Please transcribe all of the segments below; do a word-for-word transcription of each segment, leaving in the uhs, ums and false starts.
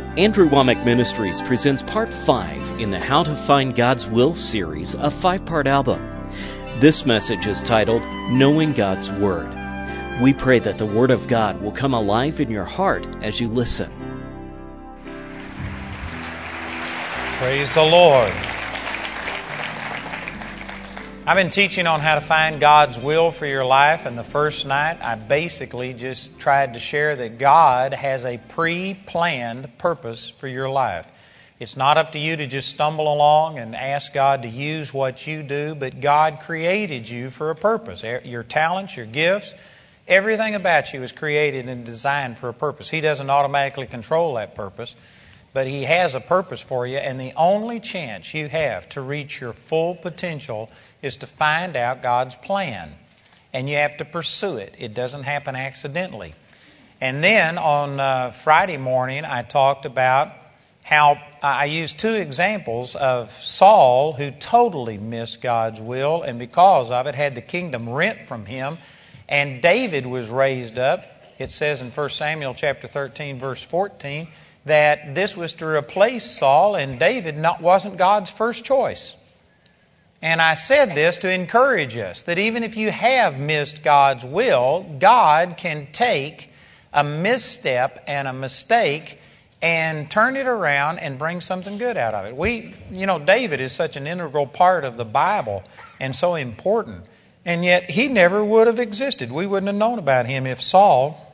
Andrew Wommack Ministries presents Part five in the How to Find God's Will series, a five-part album. This message is titled, Knowing God's Word. We pray that the Word of God will come alive in your heart as you listen. Praise the Lord. I've been teaching on how to find God's will for your life, and the first night I basically just tried to share that God has a pre-planned purpose for your life. It's not up to you to just stumble along and ask God to use what you do, but God created you for a purpose. Your talents, your gifts, everything about you is created and designed for a purpose. He doesn't automatically control that purpose, but He has a purpose for you, and the only chance you have to reach your full potential is to find out God's plan. And you have to pursue it. It doesn't happen accidentally. And then on uh, Friday morning, I talked about how I used two examples of Saul, who totally missed God's will, and because of it had the kingdom rent from him. And David was raised up. It says in First Samuel chapter thirteen, verse fourteen, that this was to replace Saul, and David not, wasn't God's first choice. And I said this to encourage us, that even if you have missed God's will, God can take a misstep and a mistake and turn it around and bring something good out of it. We, you know, David is such an integral part of the Bible and so important. And yet he never would have existed. We wouldn't have known about him if Saul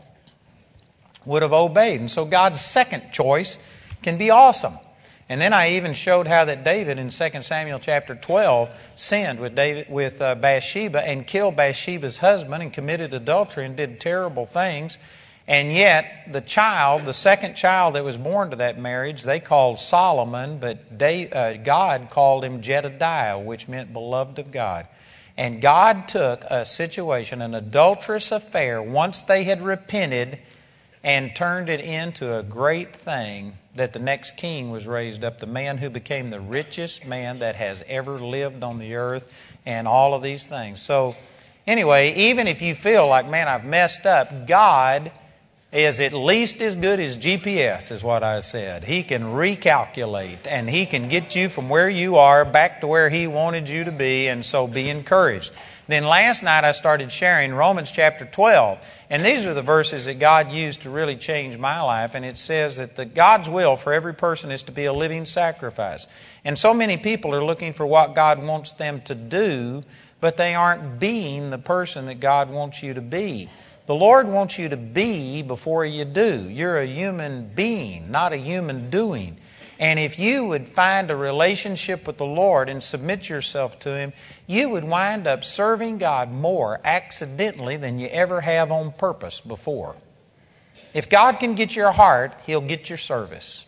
would have obeyed. And so God's second choice can be awesome. And then I even showed how that David in Second Samuel chapter twelve sinned with David with uh, Bathsheba and killed Bathsheba's husband and committed adultery and did terrible things. And yet the child, the second child that was born to that marriage, they called Solomon, but they, uh, God called him Jedediah, which meant beloved of God. And God took a situation, an adulterous affair, once they had repented, and turned it into a great thing that the next king was raised up, the man who became the richest man that has ever lived on the earth, and all of these things. So anyway, even if you feel like, man, I've messed up, God is at least as good as G P S, is what I said. He can recalculate, and He can get you from where you are back to where He wanted you to be, and so be encouraged. Then last night I started sharing Romans chapter twelve. And these are the verses that God used to really change my life. And it says that the God's will for every person is to be a living sacrifice. And so many people are looking for what God wants them to do, but they aren't being the person that God wants you to be. The Lord wants you to be before you do. You're a human being, not a human doing. And if you would find a relationship with the Lord and submit yourself to Him, you would wind up serving God more accidentally than you ever have on purpose before. If God can get your heart, He'll get your service.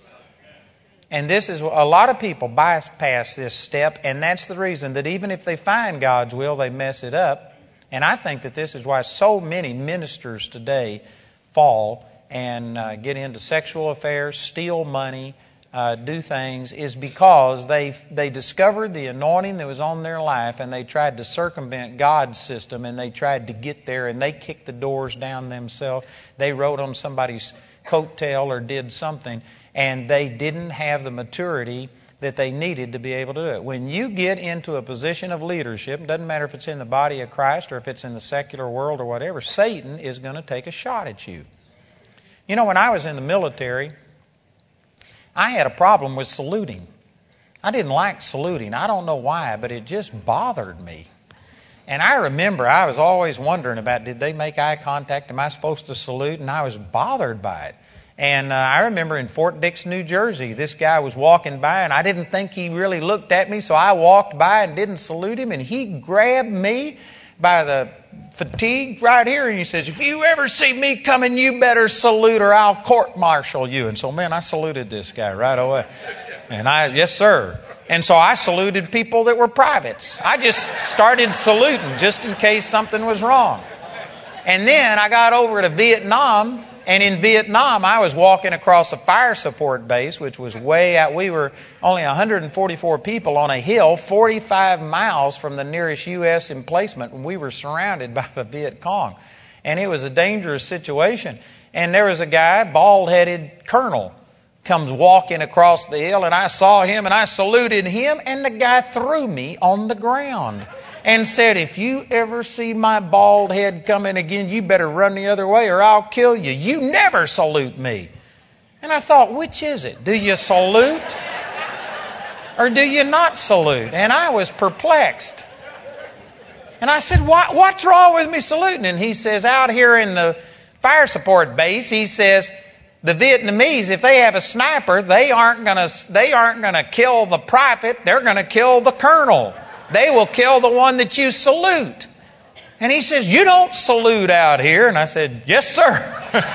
And this is, a lot of people bypass this step, and that's the reason that even if they find God's will, they mess it up. And I think that this is why so many ministers today fall and uh, get into sexual affairs, steal money, Uh, do things, is because they they discovered the anointing that was on their life, and they tried to circumvent God's system, and they tried to get there, and they kicked the doors down themselves. They rode on somebody's coattail or did something, and they didn't have the maturity that they needed to be able to do it. When you get into a position of leadership, it doesn't matter if it's in the body of Christ or if it's in the secular world or whatever, Satan is going to take a shot at you. You know, when I was in the military, I had a problem with saluting. I didn't like saluting. I don't know why, but it just bothered me. And I remember I was always wondering about, did they make eye contact? Am I supposed to salute? And I was bothered by it. And uh, I remember in Fort Dix, New Jersey, this guy was walking by, and I didn't think he really looked at me, so I walked by and didn't salute him, and he grabbed me by the fatigue right here, and he says, if you ever see me coming, you better salute or I'll court-martial you. And so, man, I saluted this guy right away. And I, yes, sir. And so I saluted people that were privates. I just started saluting just in case something was wrong. And then I got over to Vietnam, and in Vietnam, I was walking across a fire support base, which was way out. We were only one hundred forty-four people on a hill, forty-five miles from the nearest U S emplacement, and we were surrounded by the Viet Cong. And it was a dangerous situation. And there was a guy, bald-headed colonel, comes walking across the hill, and I saw him, and I saluted him, and the guy threw me on the ground and said, if you ever see my bald head coming again, you better run the other way or I'll kill you. You never salute me. And I thought, which is it? Do you salute or do you not salute? And I was perplexed. And I said, what, what's wrong with me saluting? And he says, out here in the fire support base, he says, the Vietnamese, if they have a sniper, they aren't going to they aren't going to kill the private, they're going to kill the colonel. They will kill the one that you salute. And he says, you don't salute out here. And I said, yes, sir.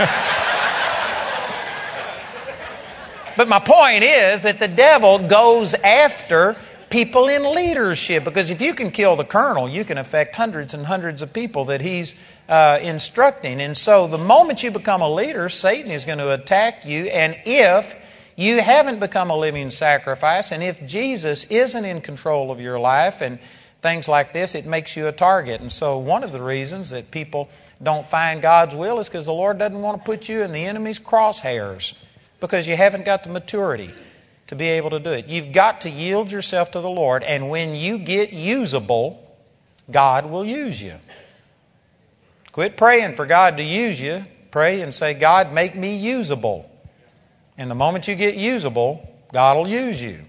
But my point is that the devil goes after people in leadership, because if you can kill the colonel, you can affect hundreds and hundreds of people that he's uh, instructing. And so the moment you become a leader, Satan is going to attack you. And if you haven't become a living sacrifice, and if Jesus isn't in control of your life and things like this, it makes you a target. And so one of the reasons that people don't find God's will is because the Lord doesn't want to put you in the enemy's crosshairs, because you haven't got the maturity to be able to do it. You've got to yield yourself to the Lord, and when you get usable, God will use you. Quit praying for God to use you. Pray and say, God, make me usable. And the moment you get usable, God will use you.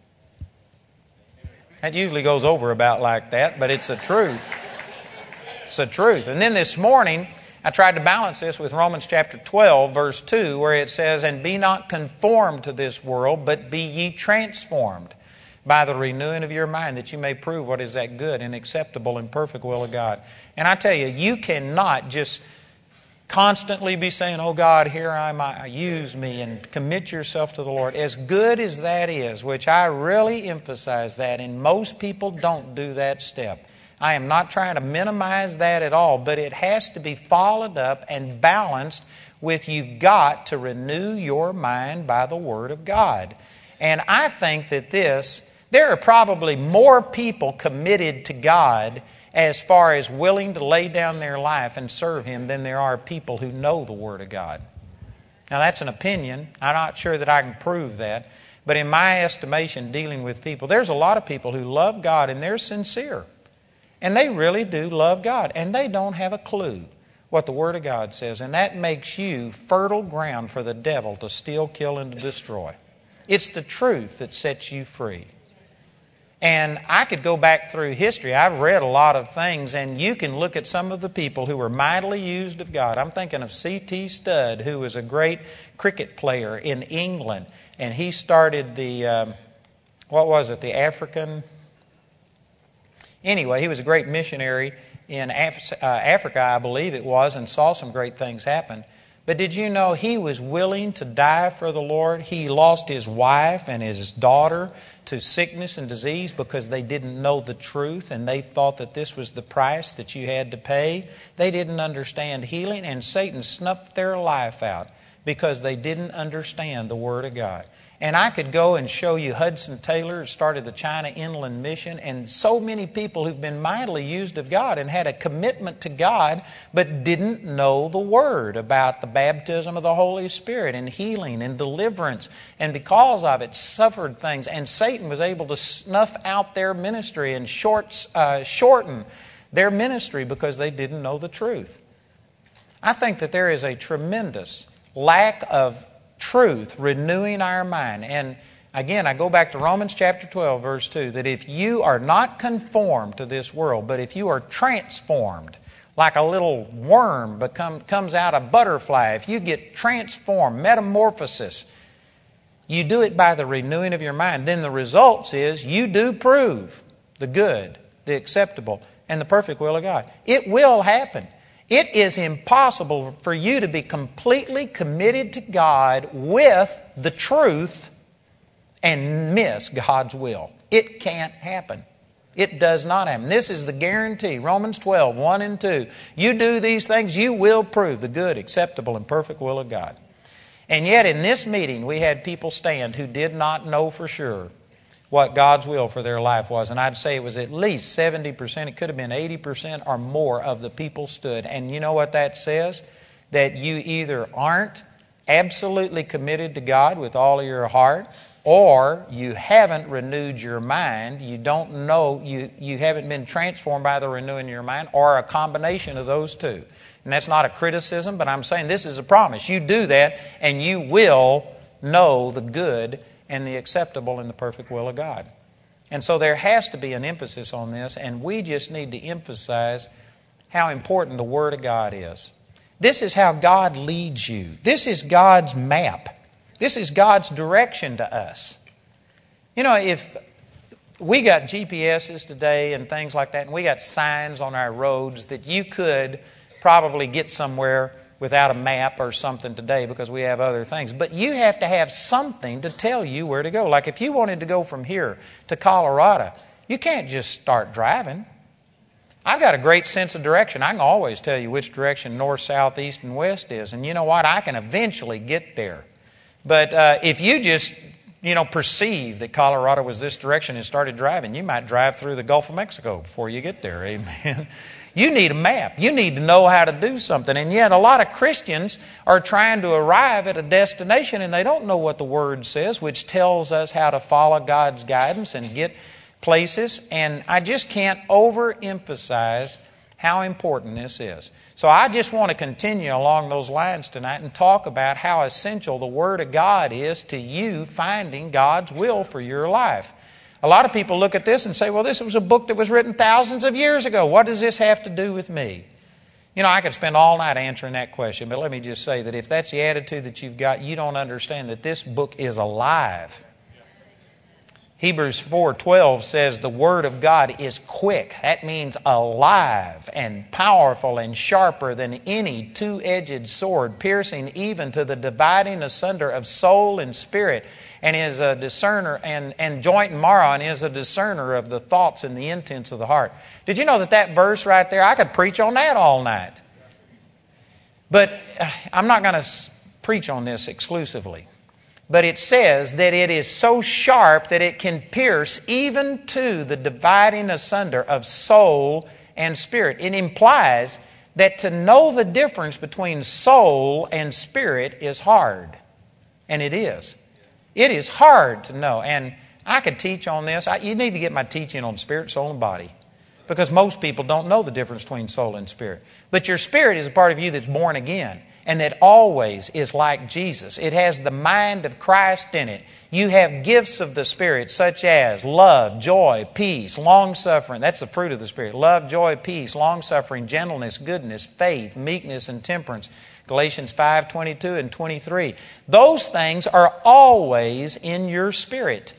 That usually goes over about like that, but it's the truth. It's the truth. And then this morning, I tried to balance this with Romans chapter twelve, verse two, where it says, and be not conformed to this world, but be ye transformed by the renewing of your mind, that you may prove what is that good and acceptable and perfect will of God. And I tell you, you cannot just constantly be saying, oh God, here I am, use me, and commit yourself to the Lord. As good as that is, which I really emphasize that, and most people don't do that step. I am not trying to minimize that at all, but it has to be followed up and balanced with you've got to renew your mind by the Word of God. And I think that this, there are probably more people committed to God as far as willing to lay down their life and serve Him than there are people who know the Word of God. Now that's an opinion. I'm not sure that I can prove that. But in my estimation, dealing with people, there's a lot of people who love God and they're sincere. And they really do love God. And they don't have a clue what the Word of God says. And that makes you fertile ground for the devil to steal, kill, and to destroy. It's the truth that sets you free. And I could go back through history. I've read a lot of things, and you can look at some of the people who were mightily used of God. I'm thinking of C T Studd, who was a great cricket player in England. And he started the, um, what was it, the African... Anyway, he was a great missionary in Af- uh, Africa, I believe it was, and saw some great things happen. But did you know he was willing to die for the Lord? He lost his wife and his daughter to sickness and disease because they didn't know the truth, and they thought that this was the price that you had to pay. They didn't understand healing, and Satan snuffed their life out because they didn't understand the Word of God. And I could go and show you Hudson Taylor, who started the China Inland Mission, and so many people who've been mightily used of God and had a commitment to God, but didn't know the Word about the baptism of the Holy Spirit and healing and deliverance. And because of it, suffered things. And Satan was able to snuff out their ministry and shorts, uh, shorten their ministry because they didn't know the truth. I think that there is a tremendous lack of truth renewing our mind. And again, I go back to Romans chapter twelve, verse two, that if you are not conformed to this world, but if you are transformed, like a little worm become, comes out a butterfly, if you get transformed, metamorphosis, you do it by the renewing of your mind, then the results is you do prove the good, the acceptable, and the perfect will of God. It will happen. It is impossible for you to be completely committed to God with the truth and miss God's will. It can't happen. It does not happen. This is the guarantee. Romans twelve, one and two. You do these things, you will prove the good, acceptable, and perfect will of God. And yet in this meeting, we had people stand who did not know for sure what God's will for their life was. And I'd say it was at least seventy percent. It could have been eighty percent or more of the people stood. And you know what that says? That you either aren't absolutely committed to God with all of your heart, or you haven't renewed your mind, you don't know, you, you haven't been transformed by the renewing of your mind, or a combination of those two. And that's not a criticism, but I'm saying this is a promise. You do that, and you will know the good and the acceptable and the perfect will of God. And so there has to be an emphasis on this, and we just need to emphasize how important the Word of God is. This is how God leads you. This is God's map. This is God's direction to us. You know, if we got G P S's today and things like that, and we got signs on our roads that you could probably get somewhere without a map or something today because we have other things. But you have to have something to tell you where to go. Like if you wanted to go from here to Colorado, you can't just start driving. I've got a great sense of direction. I can always tell you which direction north, south, east, and west is. And you know what? I can eventually get there. But uh, if you just, you know, perceive that Colorado was this direction and started driving, you might drive through the Gulf of Mexico before you get there. Amen. You need a map. You need to know how to do something. And yet a lot of Christians are trying to arrive at a destination and they don't know what the Word says, which tells us how to follow God's guidance and get places. And I just can't overemphasize how important this is. So I just want to continue along those lines tonight and talk about how essential the Word of God is to you finding God's will for your life. A lot of people look at this and say, well, this was a book that was written thousands of years ago. What does this have to do with me? You know, I could spend all night answering that question, but let me just say that if that's the attitude that you've got, you don't understand that this book is alive. Hebrews four twelve says the Word of God is quick. That means alive and powerful and sharper than any two-edged sword, piercing even to the dividing asunder of soul and spirit, and is a discerner and, and joint and marrow, and is a discerner of the thoughts and the intents of the heart. Did you know that that verse right there, I could preach on that all night. But I'm not going to preach on this exclusively. But it says that it is so sharp that it can pierce even to the dividing asunder of soul and spirit. It implies that to know the difference between soul and spirit is hard. And it is. It is hard to know. And I could teach on this. I, you need to get my teaching on spirit, soul, and body. Because most people don't know the difference between soul and spirit. But your spirit is a part of you that's born again. And that always is like Jesus. It has the mind of Christ in it. You have gifts of the Spirit such as love, joy, peace, long-suffering. That's the fruit of the Spirit. Love, joy, peace, long-suffering, gentleness, goodness, faith, meekness, and temperance. Galatians five twenty-two and twenty-three. Those things are always in your spirit.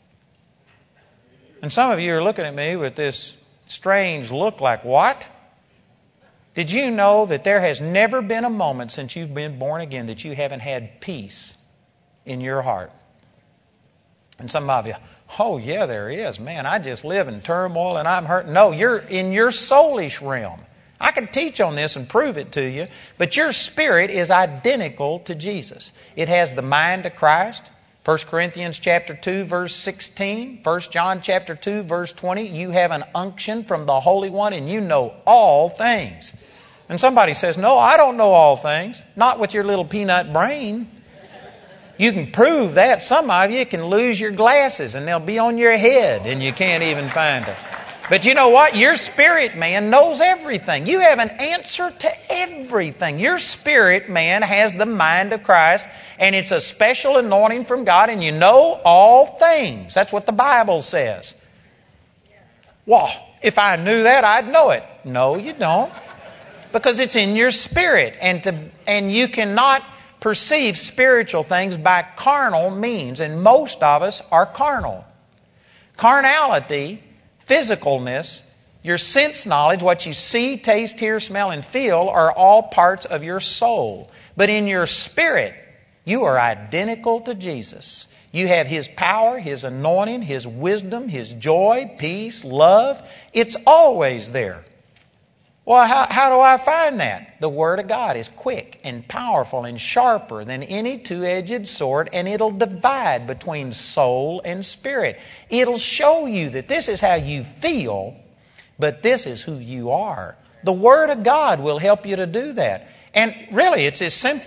And some of you are looking at me with this strange look like, what? Did you know that there has never been a moment since you've been born again that you haven't had peace in your heart? And some of you, oh yeah, there is. Man, I just live in turmoil and I'm hurt. No, you're in your soulish realm. I could teach on this and prove it to you, but your spirit is identical to Jesus. It has the mind of Christ. First Corinthians chapter two, verse sixteen. First John chapter two, verse twenty. You have an unction from the Holy One and you know all things. And somebody says, no, I don't know all things. Not with your little peanut brain. You can prove that. Some of you can lose your glasses and they'll be on your head and you can't even find them. But you know what? Your spirit man knows everything. You have an answer to everything. Your spirit man has the mind of Christ, and it's a special anointing from God, and you know all things. That's what the Bible says. Well, if I knew that, I'd know it. No, you don't. Because it's in your spirit, and to, and you cannot perceive spiritual things by carnal means, and most of us are carnal. Carnality, physicalness, your sense knowledge, what you see, taste, hear, smell, and feel are all parts of your soul. But in your spirit, you are identical to Jesus. You have His power, His anointing, His wisdom, His joy, peace, love. It's always there. Well, how, how do I find that? The Word of God is quick and powerful and sharper than any two-edged sword, and it'll divide between soul and spirit. It'll show you that this is how you feel, but this is who you are. The Word of God will help you to do that. And really, it's as simple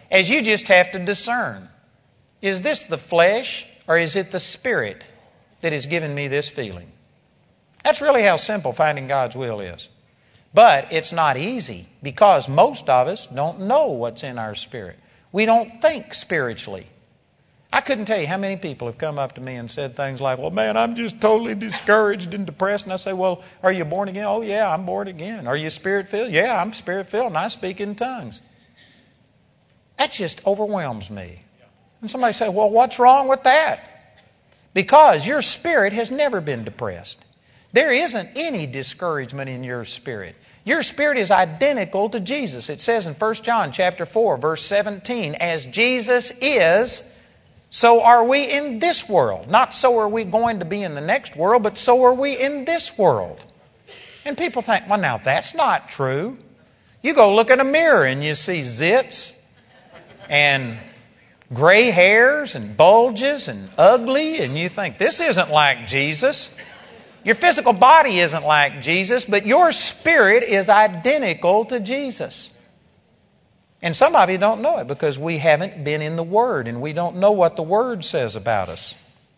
as you just have to discern, is this the flesh or is it the Spirit that has given me this feeling? That's really how simple finding God's will is. But it's not easy because most of us don't know what's in our spirit. We don't think spiritually. I couldn't tell you how many people have come up to me and said things like, well, man, I'm just totally discouraged and depressed. And I say, well, are you born again? Oh, yeah, I'm born again. Are you Spirit-filled? Yeah, I'm Spirit-filled and I speak in tongues. That just overwhelms me. And somebody say, well, what's wrong with that? Because your spirit has never been depressed. There isn't any discouragement in your spirit. Your spirit is identical to Jesus. It says in First John chapter four, verse seventeen, as Jesus is, so are we in this world. Not so are we going to be in the next world, but so are we in this world. And people think, well, now that's not true. You go look in a mirror and you see zits and gray hairs and bulges and ugly, and you think, this isn't like Jesus. Your physical body isn't like Jesus, but your spirit is identical to Jesus. And some of you don't know it because we haven't been in the Word and we don't know what the Word says about us.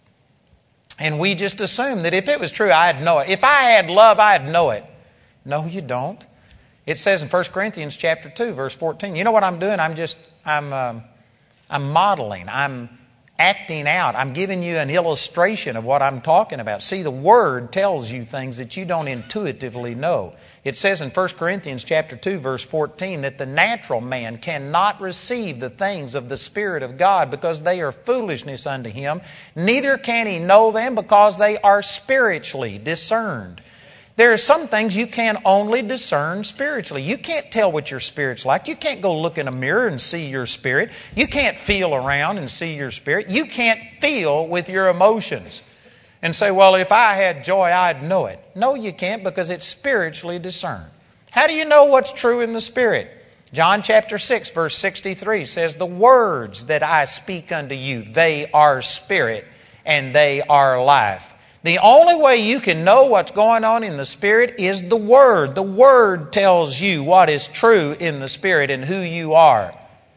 And we just assume that if it was true, I'd know it. If I had love, I'd know it. No, you don't. It says in First Corinthians chapter two, verse fourteen, you know what I'm doing? I'm just, I'm, um, I'm modeling. I'm acting out. I'm giving you an illustration of what I'm talking about. See, the Word tells you things that you don't intuitively know. It says in First Corinthians chapter two, verse fourteen, that the natural man cannot receive the things of the Spirit of God because they are foolishness unto him. Neither can he know them because they are spiritually discerned. There are some things you can only discern spiritually. You can't tell what your spirit's like. You can't go look in a mirror and see your spirit. You can't feel around and see your spirit. You can't feel with your emotions and say, well, if I had joy, I'd know it. No, you can't because it's spiritually discerned. How do you know what's true in the Spirit? John chapter six, verse sixty-three says, the words that I speak unto you, they are spirit and they are life. The only way you can know what's going on in the Spirit is the Word. The Word tells you what is true in the Spirit and who you are.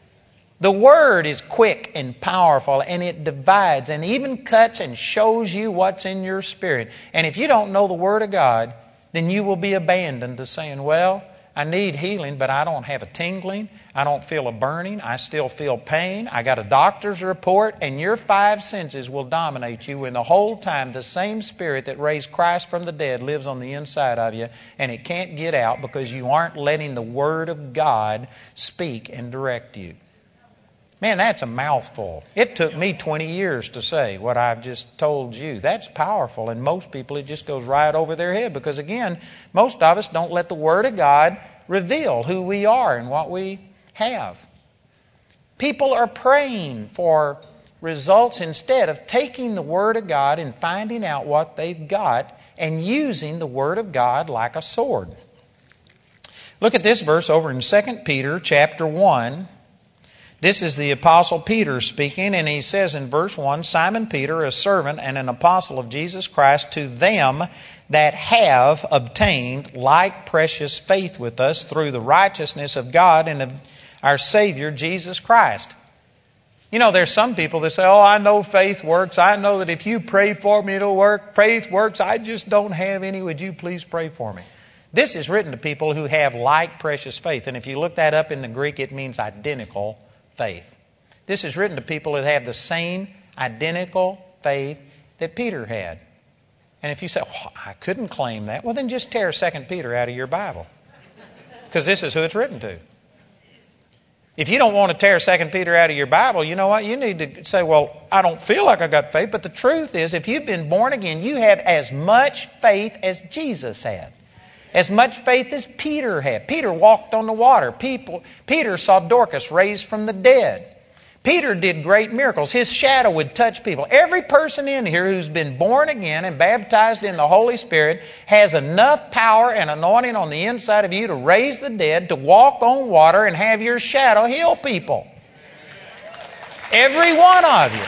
The Word is quick and powerful, and it divides and even cuts and shows you what's in your spirit. And if you don't know the Word of God, then you will be abandoned to saying, well, I need healing, but I don't have a tingling. I don't feel a burning. I still feel pain. I got a doctor's report, and your five senses will dominate you when the whole time the same Spirit that raised Christ from the dead lives on the inside of you, and it can't get out because you aren't letting the Word of God speak and direct you. Man, that's a mouthful. It took me twenty years to say what I've just told you. That's powerful, and most people, it just goes right over their head because, again, most of us don't let the Word of God reveal who we are and what we have. People are praying for results instead of taking the Word of God and finding out what they've got and using the Word of God like a sword. Look at this verse over in Second Peter chapter one. This is the Apostle Peter speaking, and he says in verse one, Simon Peter, a servant and an apostle of Jesus Christ, to them that have obtained like precious faith with us through the righteousness of God and of our Savior Jesus Christ. You know, there's some people that say, oh, I know faith works. I know that if you pray for me, it'll work. Faith works. I just don't have any. Would you please pray for me? This is written to people who have like precious faith. And if you look that up in the Greek, it means identical faith. This is written to people that have the same identical faith that Peter had. And if you say, oh, I couldn't claim that, well, then just tear Second Peter out of your Bible. Because this is who it's written to. If you don't want to tear Second Peter out of your Bible, you know what? You need to say, well, I don't feel like I got faith. But the truth is, if you've been born again, you have as much faith as Jesus had. As much faith as Peter had. Peter walked on the water. People, Peter saw Dorcas raised from the dead. Peter did great miracles. His shadow would touch people. Every person in here who's been born again and baptized in the Holy Spirit has enough power and anointing on the inside of you to raise the dead, to walk on water, and have your shadow heal people. Every one of you.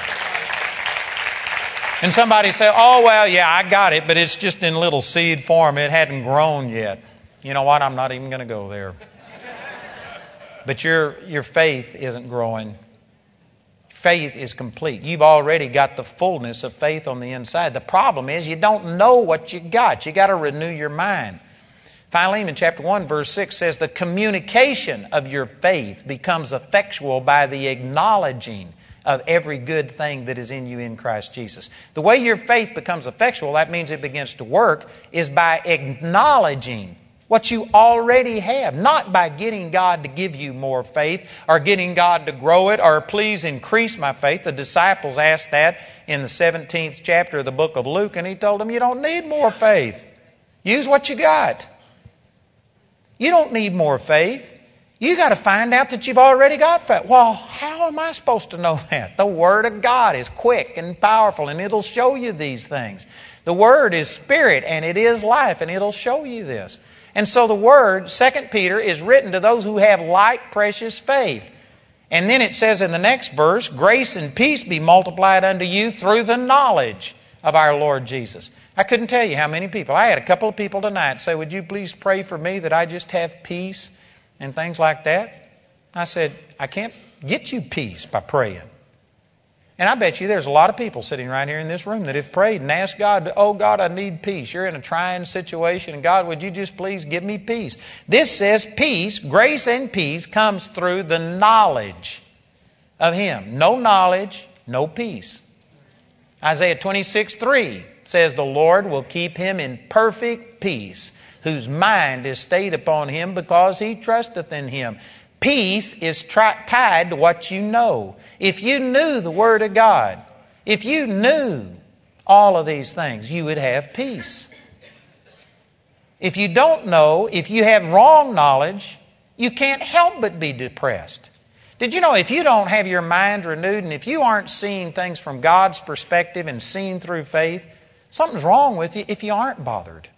And somebody say, oh, well, yeah, I got it, but it's just in little seed form. It hadn't grown yet. You know what? I'm not even going to go there. but your, your faith isn't growing. Faith is complete. You've already got the fullness of faith on the inside. The problem is you don't know what you got. You got to renew your mind. Philemon chapter one verse six says the communication of your faith becomes effectual by the acknowledging of every good thing that is in you in Christ Jesus. The way your faith becomes effectual, that means it begins to work, is by acknowledging what you already have, not by getting God to give you more faith or getting God to grow it or please increase my faith. The disciples asked that in the seventeenth chapter of the book of Luke, and He told them, you don't need more faith. Use what you got. You don't need more faith. You got to find out that you've already got faith. Well, how am I supposed to know that? The Word of God is quick and powerful, and it'll show you these things. The Word is spirit, and it is life, and it'll show you this. And so the Word, Second Peter, is written to those who have like precious faith. And then it says in the next verse, grace and peace be multiplied unto you through the knowledge of our Lord Jesus. I couldn't tell you how many people. I had a couple of people tonight say, would you please pray for me that I just have peace and things like that? I said, I can't get you peace by praying. And I bet you there's a lot of people sitting right here in this room that have prayed and asked God, oh God, I need peace. You're in a trying situation, and God, would you just please give me peace? This says peace, grace and peace comes through the knowledge of Him. No knowledge, no peace. Isaiah twenty-six three says the Lord will keep him in perfect peace, whose mind is stayed upon Him because he trusteth in Him. Peace is tri- tied to what you know. If you knew the Word of God, if you knew all of these things, you would have peace. If you don't know, if you have wrong knowledge, you can't help but be depressed. Did you know if you don't have your mind renewed and if you aren't seeing things from God's perspective and seeing through faith, something's wrong with you if you aren't bothered.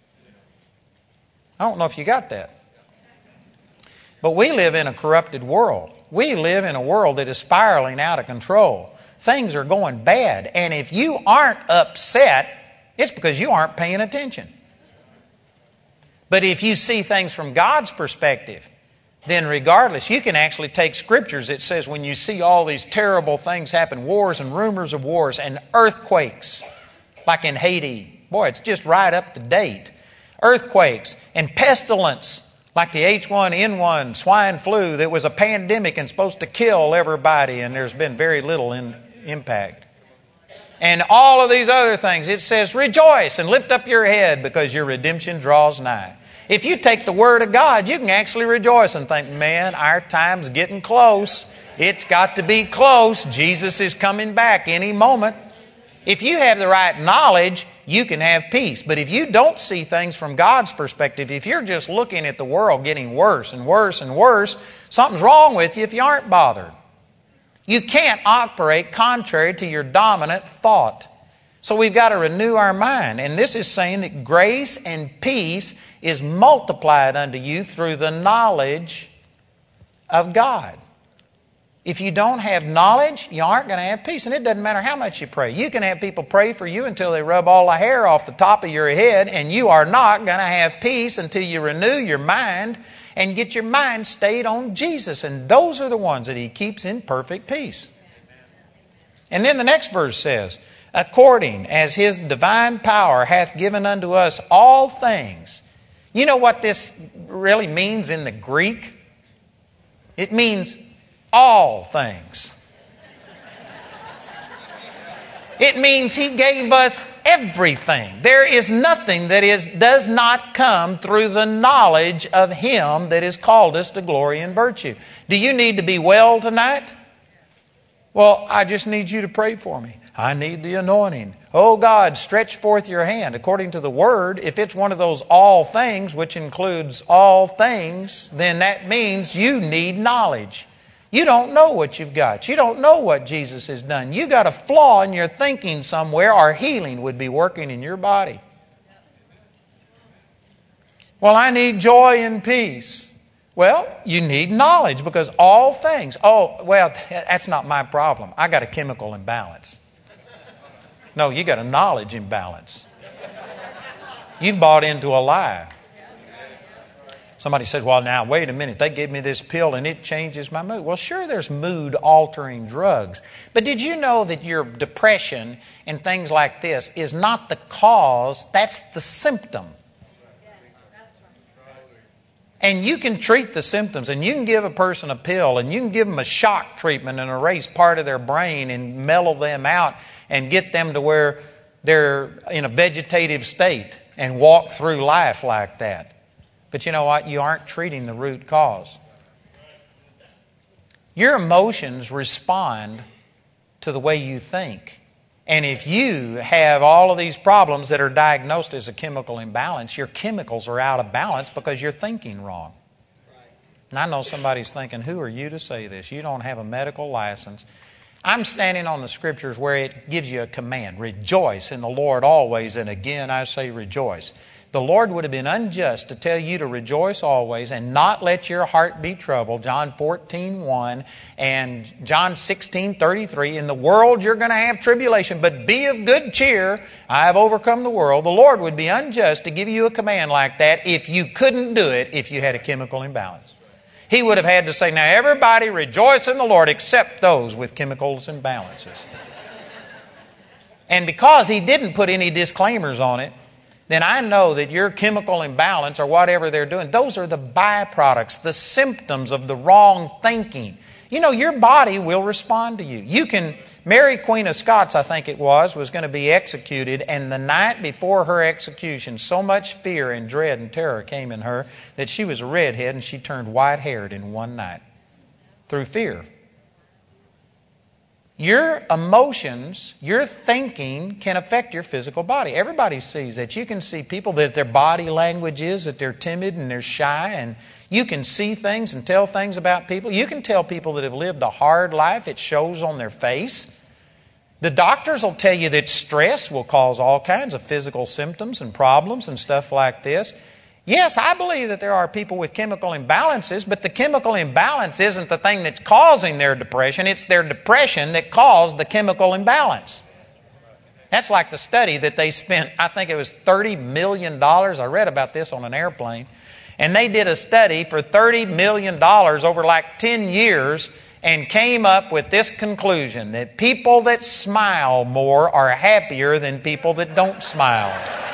I don't know if you got that. But we live in a corrupted world. We live in a world that is spiraling out of control. Things are going bad. And if you aren't upset, it's because you aren't paying attention. But if you see things from God's perspective, then regardless, you can actually take scriptures that says when you see all these terrible things happen, wars and rumors of wars and earthquakes, like in Haiti, boy, it's just right up to date. Earthquakes and pestilence, like the H one N one swine flu that was a pandemic and supposed to kill everybody, and there's been very little in impact. And all of these other things, it says, rejoice and lift up your head because your redemption draws nigh. If you take the Word of God, you can actually rejoice and think, man, our time's getting close. It's got to be close. Jesus is coming back any moment. If you have the right knowledge, you can have peace. But if you don't see things from God's perspective, if you're just looking at the world getting worse and worse and worse, something's wrong with you if you aren't bothered. You can't operate contrary to your dominant thought. So we've got to renew our mind. And this is saying that grace and peace is multiplied unto you through the knowledge of God. If you don't have knowledge, you aren't going to have peace. And it doesn't matter how much you pray. You can have people pray for you until they rub all the hair off the top of your head, and you are not going to have peace until you renew your mind and get your mind stayed on Jesus. And those are the ones that He keeps in perfect peace. And then the next verse says, according as His divine power hath given unto us all things. You know what this really means in the Greek? It means all things. It means He gave us everything. There is nothing that is does not come through the knowledge of Him that has called us to glory and virtue. Do you need to be well tonight? Well, I just need you to pray for me. I need the anointing. Oh God, stretch forth your hand. According to the Word, if it's one of those all things, which includes all things, then that means you need knowledge. You don't know what you've got. You don't know what Jesus has done. You got a flaw in your thinking somewhere, or healing would be working in your body. Well, I need joy and peace. Well, you need knowledge because all things. Oh, well, that's not my problem. I got a chemical imbalance. No, you got a knowledge imbalance. You've bought into a lie. Somebody says, well, now, wait a minute. They give me this pill and it changes my mood. Well, sure, there's mood-altering drugs. But did you know that your depression and things like this is not the cause, that's the symptom. And you can treat the symptoms, and you can give a person a pill, and you can give them a shock treatment and erase part of their brain and mellow them out and get them to where they're in a vegetative state and walk through life like that. But you know what? You aren't treating the root cause. Your emotions respond to the way you think. And if you have all of these problems that are diagnosed as a chemical imbalance, your chemicals are out of balance because you're thinking wrong. And I know somebody's thinking, who are you to say this? You don't have a medical license. I'm standing on the Scriptures where it gives you a command. Rejoice in the Lord always. And again, I say rejoice. The Lord would have been unjust to tell you to rejoice always and not let your heart be troubled. John fourteen one and John sixteen thirty-three. In the world you're going to have tribulation, but be of good cheer. I have overcome the world. The Lord would be unjust to give you a command like that if you couldn't do it if you had a chemical imbalance. He would have had to say, now everybody rejoice in the Lord except those with chemicals imbalances. And because He didn't put any disclaimers on it, then I know that your chemical imbalance or whatever they're doing, those are the byproducts, the symptoms of the wrong thinking. You know, your body will respond to you. You can, Mary Queen of Scots, I think it was, was going to be executed, and the night before her execution, so much fear and dread and terror came in her that she was a redhead and she turned white-haired in one night through fear. Your emotions, your thinking can affect your physical body. Everybody sees that. You can see people that their body language is, that they're timid and they're shy, and you can see things and tell things about people. You can tell people that have lived a hard life. It shows on their face. The doctors will tell you that stress will cause all kinds of physical symptoms and problems and stuff like this. Yes, I believe that there are people with chemical imbalances, but the chemical imbalance isn't the thing that's causing their depression. It's their depression that caused the chemical imbalance. That's like the study that they spent, I think it was thirty million dollars. I read about this on an airplane. And they did a study for thirty million dollars over like ten years and came up with this conclusion, that people that smile more are happier than people that don't smile.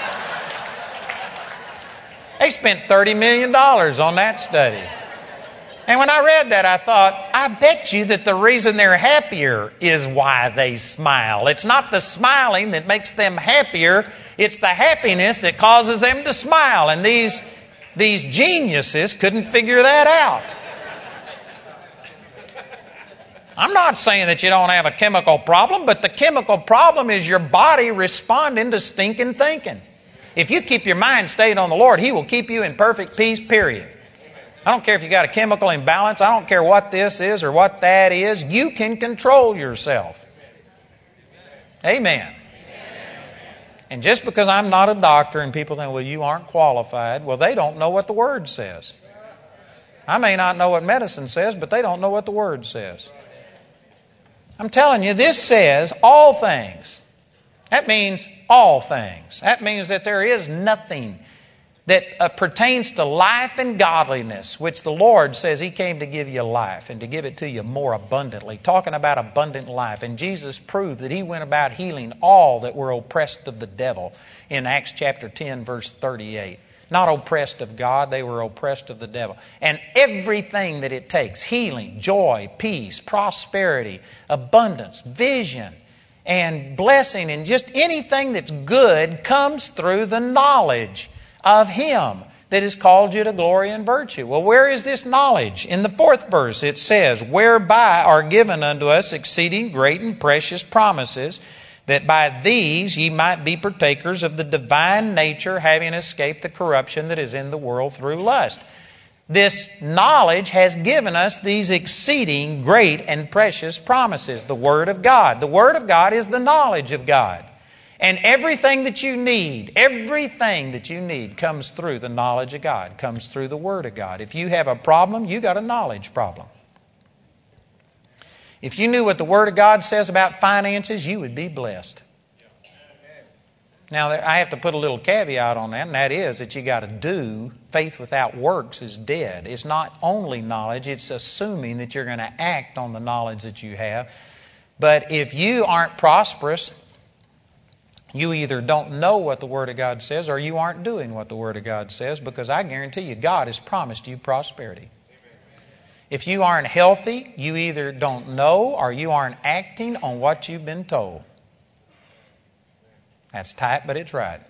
They spent thirty million dollars on that study. And when I read that, I thought, I bet you that the reason they're happier is why they smile. It's not the smiling that makes them happier. It's the happiness that causes them to smile. And these, these geniuses couldn't figure that out. I'm not saying that you don't have a chemical problem, but the chemical problem is your body responding to stinking thinking. If you keep your mind stayed on the Lord, He will keep you in perfect peace, period. I don't care if you got a chemical imbalance. I don't care what this is or what that is. You can control yourself. Amen. And just because I'm not a doctor and people think, well, you aren't qualified, well, they don't know what the Word says. I may not know what medicine says, but they don't know what the Word says. I'm telling you, this says all things. That means all things. That means that there is nothing that uh, pertains to life and godliness, which the Lord says He came to give you life and to give it to you more abundantly. Talking about abundant life. And Jesus proved that He went about healing all that were oppressed of the devil in Acts chapter ten, verse thirty-eight. Not oppressed of God, they were oppressed of the devil. And everything that it takes, healing, joy, peace, prosperity, abundance, vision, and blessing, and just anything that's good comes through the knowledge of Him that has called you to glory and virtue. Well, where is this knowledge? In the fourth verse it says, whereby are given unto us exceeding great and precious promises, that by these ye might be partakers of the divine nature, having escaped the corruption that is in the world through lust. This knowledge has given us these exceeding great and precious promises. The Word of God. The Word of God is the knowledge of God. And everything that you need, everything that you need comes through the knowledge of God, comes through the Word of God. If you have a problem, you got a knowledge problem. If you knew what the Word of God says about finances, you would be blessed. Now, I have to put a little caveat on that, and that is that you got to do. Faith without works is dead. It's not only knowledge, it's assuming that you're going to act on the knowledge that you have. But if you aren't prosperous, you either don't know what the Word of God says or you aren't doing what the Word of God says, because I guarantee you God has promised you prosperity. If you aren't healthy, you either don't know or you aren't acting on what you've been told. That's tight, but it's right.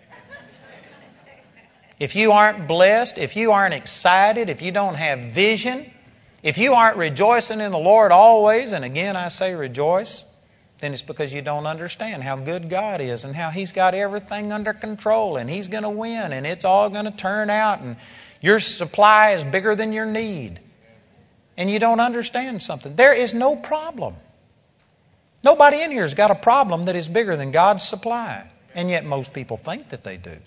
If you aren't blessed, if you aren't excited, if you don't have vision, if you aren't rejoicing in the Lord always, and again I say rejoice, then it's because you don't understand how good God is and how He's got everything under control and He's going to win and it's all going to turn out and your supply is bigger than your need. And you don't understand something. There is no problem. Nobody in here has got a problem that is bigger than God's supply. And yet most people think that they do.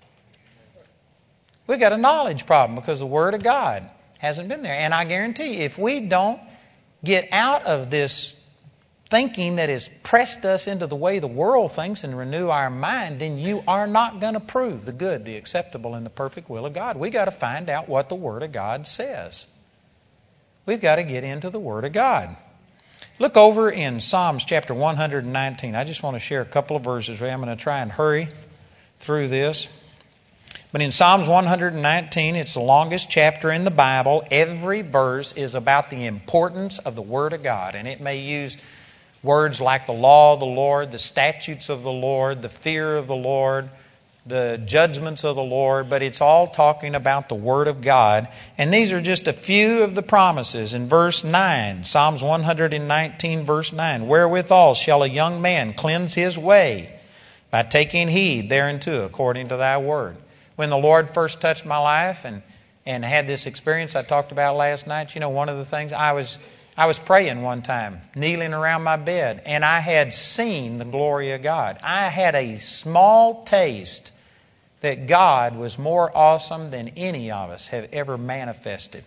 We've got a knowledge problem because the Word of God hasn't been there. And I guarantee you, if we don't get out of this thinking that has pressed us into the way the world thinks and renew our mind, then you are not going to prove the good, the acceptable, and the perfect will of God. We've got to find out what the Word of God says. We've got to get into the Word of God. Look over in Psalms chapter one hundred nineteen. I just want to share a couple of verses. I'm going to try and hurry through this. But in Psalms one hundred nineteen, it's the longest chapter in the Bible. Every verse is about the importance of the Word of God. And it may use words like the law of the Lord, the statutes of the Lord, the fear of the Lord, the judgments of the Lord, but it's all talking about the Word of God. And these are just a few of the promises. In verse nine, Psalms one hundred nineteen, verse nine, wherewithal shall a young man cleanse his way? By taking heed thereunto according to thy word. When the Lord first touched my life and, and had this experience I talked about last night, you know, one of the things, I was I was praying one time, kneeling around my bed, and I had seen the glory of God. I had a small taste that God was more awesome than any of us have ever manifested.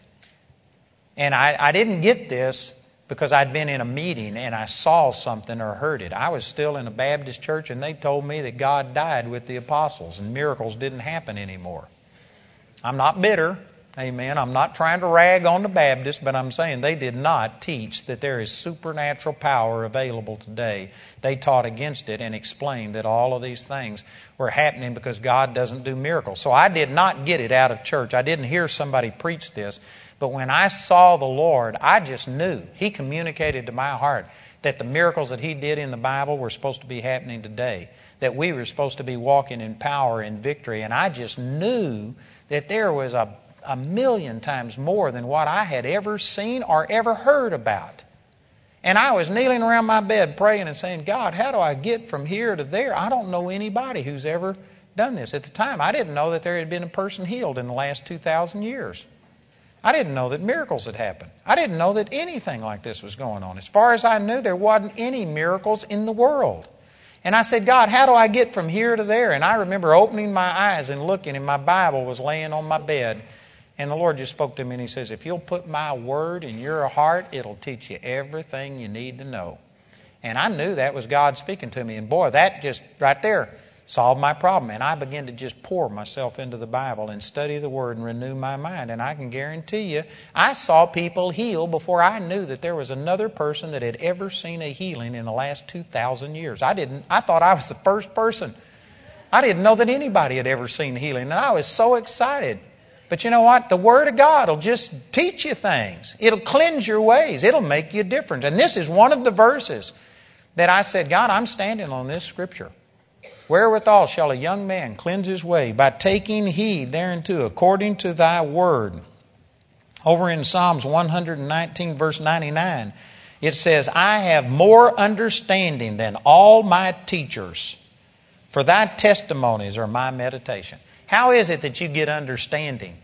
And I, I didn't get this because I'd been in a meeting and I saw something or heard it. I was still in a Baptist church and they told me that God died with the apostles and miracles didn't happen anymore. I'm not bitter. Amen. I'm not trying to rag on the Baptists, but I'm saying they did not teach that there is supernatural power available today. They taught against it and explained that all of these things were happening because God doesn't do miracles. So I did not get it out of church. I didn't hear somebody preach this. But when I saw the Lord, I just knew. He communicated to my heart that the miracles that He did in the Bible were supposed to be happening today. That we were supposed to be walking in power and victory. And I just knew that there was a a million times more than what I had ever seen or ever heard about. And I was kneeling around my bed praying and saying, God, how do I get from here to there? I don't know anybody who's ever done this. At the time, I didn't know that there had been a person healed in the last two thousand years. I didn't know that miracles had happened. I didn't know that anything like this was going on. As far as I knew, there wasn't any miracles in the world. And I said, God, how do I get from here to there? And I remember opening my eyes and looking, and my Bible was laying on my bed. And the Lord just spoke to me and He says, if you'll put my word in your heart, it'll teach you everything you need to know. And I knew that was God speaking to me. And boy, that just right there solved my problem. And I began to just pour myself into the Bible and study the Word and renew my mind. And I can guarantee you, I saw people heal before I knew that there was another person that had ever seen a healing in the last two thousand years. I didn't. I thought I was the first person. I didn't know that anybody had ever seen healing. And I was so excited. But you know what? The Word of God will just teach you things. It'll cleanse your ways. It'll make you different. And this is one of the verses that I said, God, I'm standing on this Scripture. Wherewithal shall a young man cleanse his way? By taking heed thereunto, according to thy word. Over in Psalms one hundred nineteen, verse ninety-nine, it says, I have more understanding than all my teachers, for thy testimonies are my meditation. How is it that you get understanding?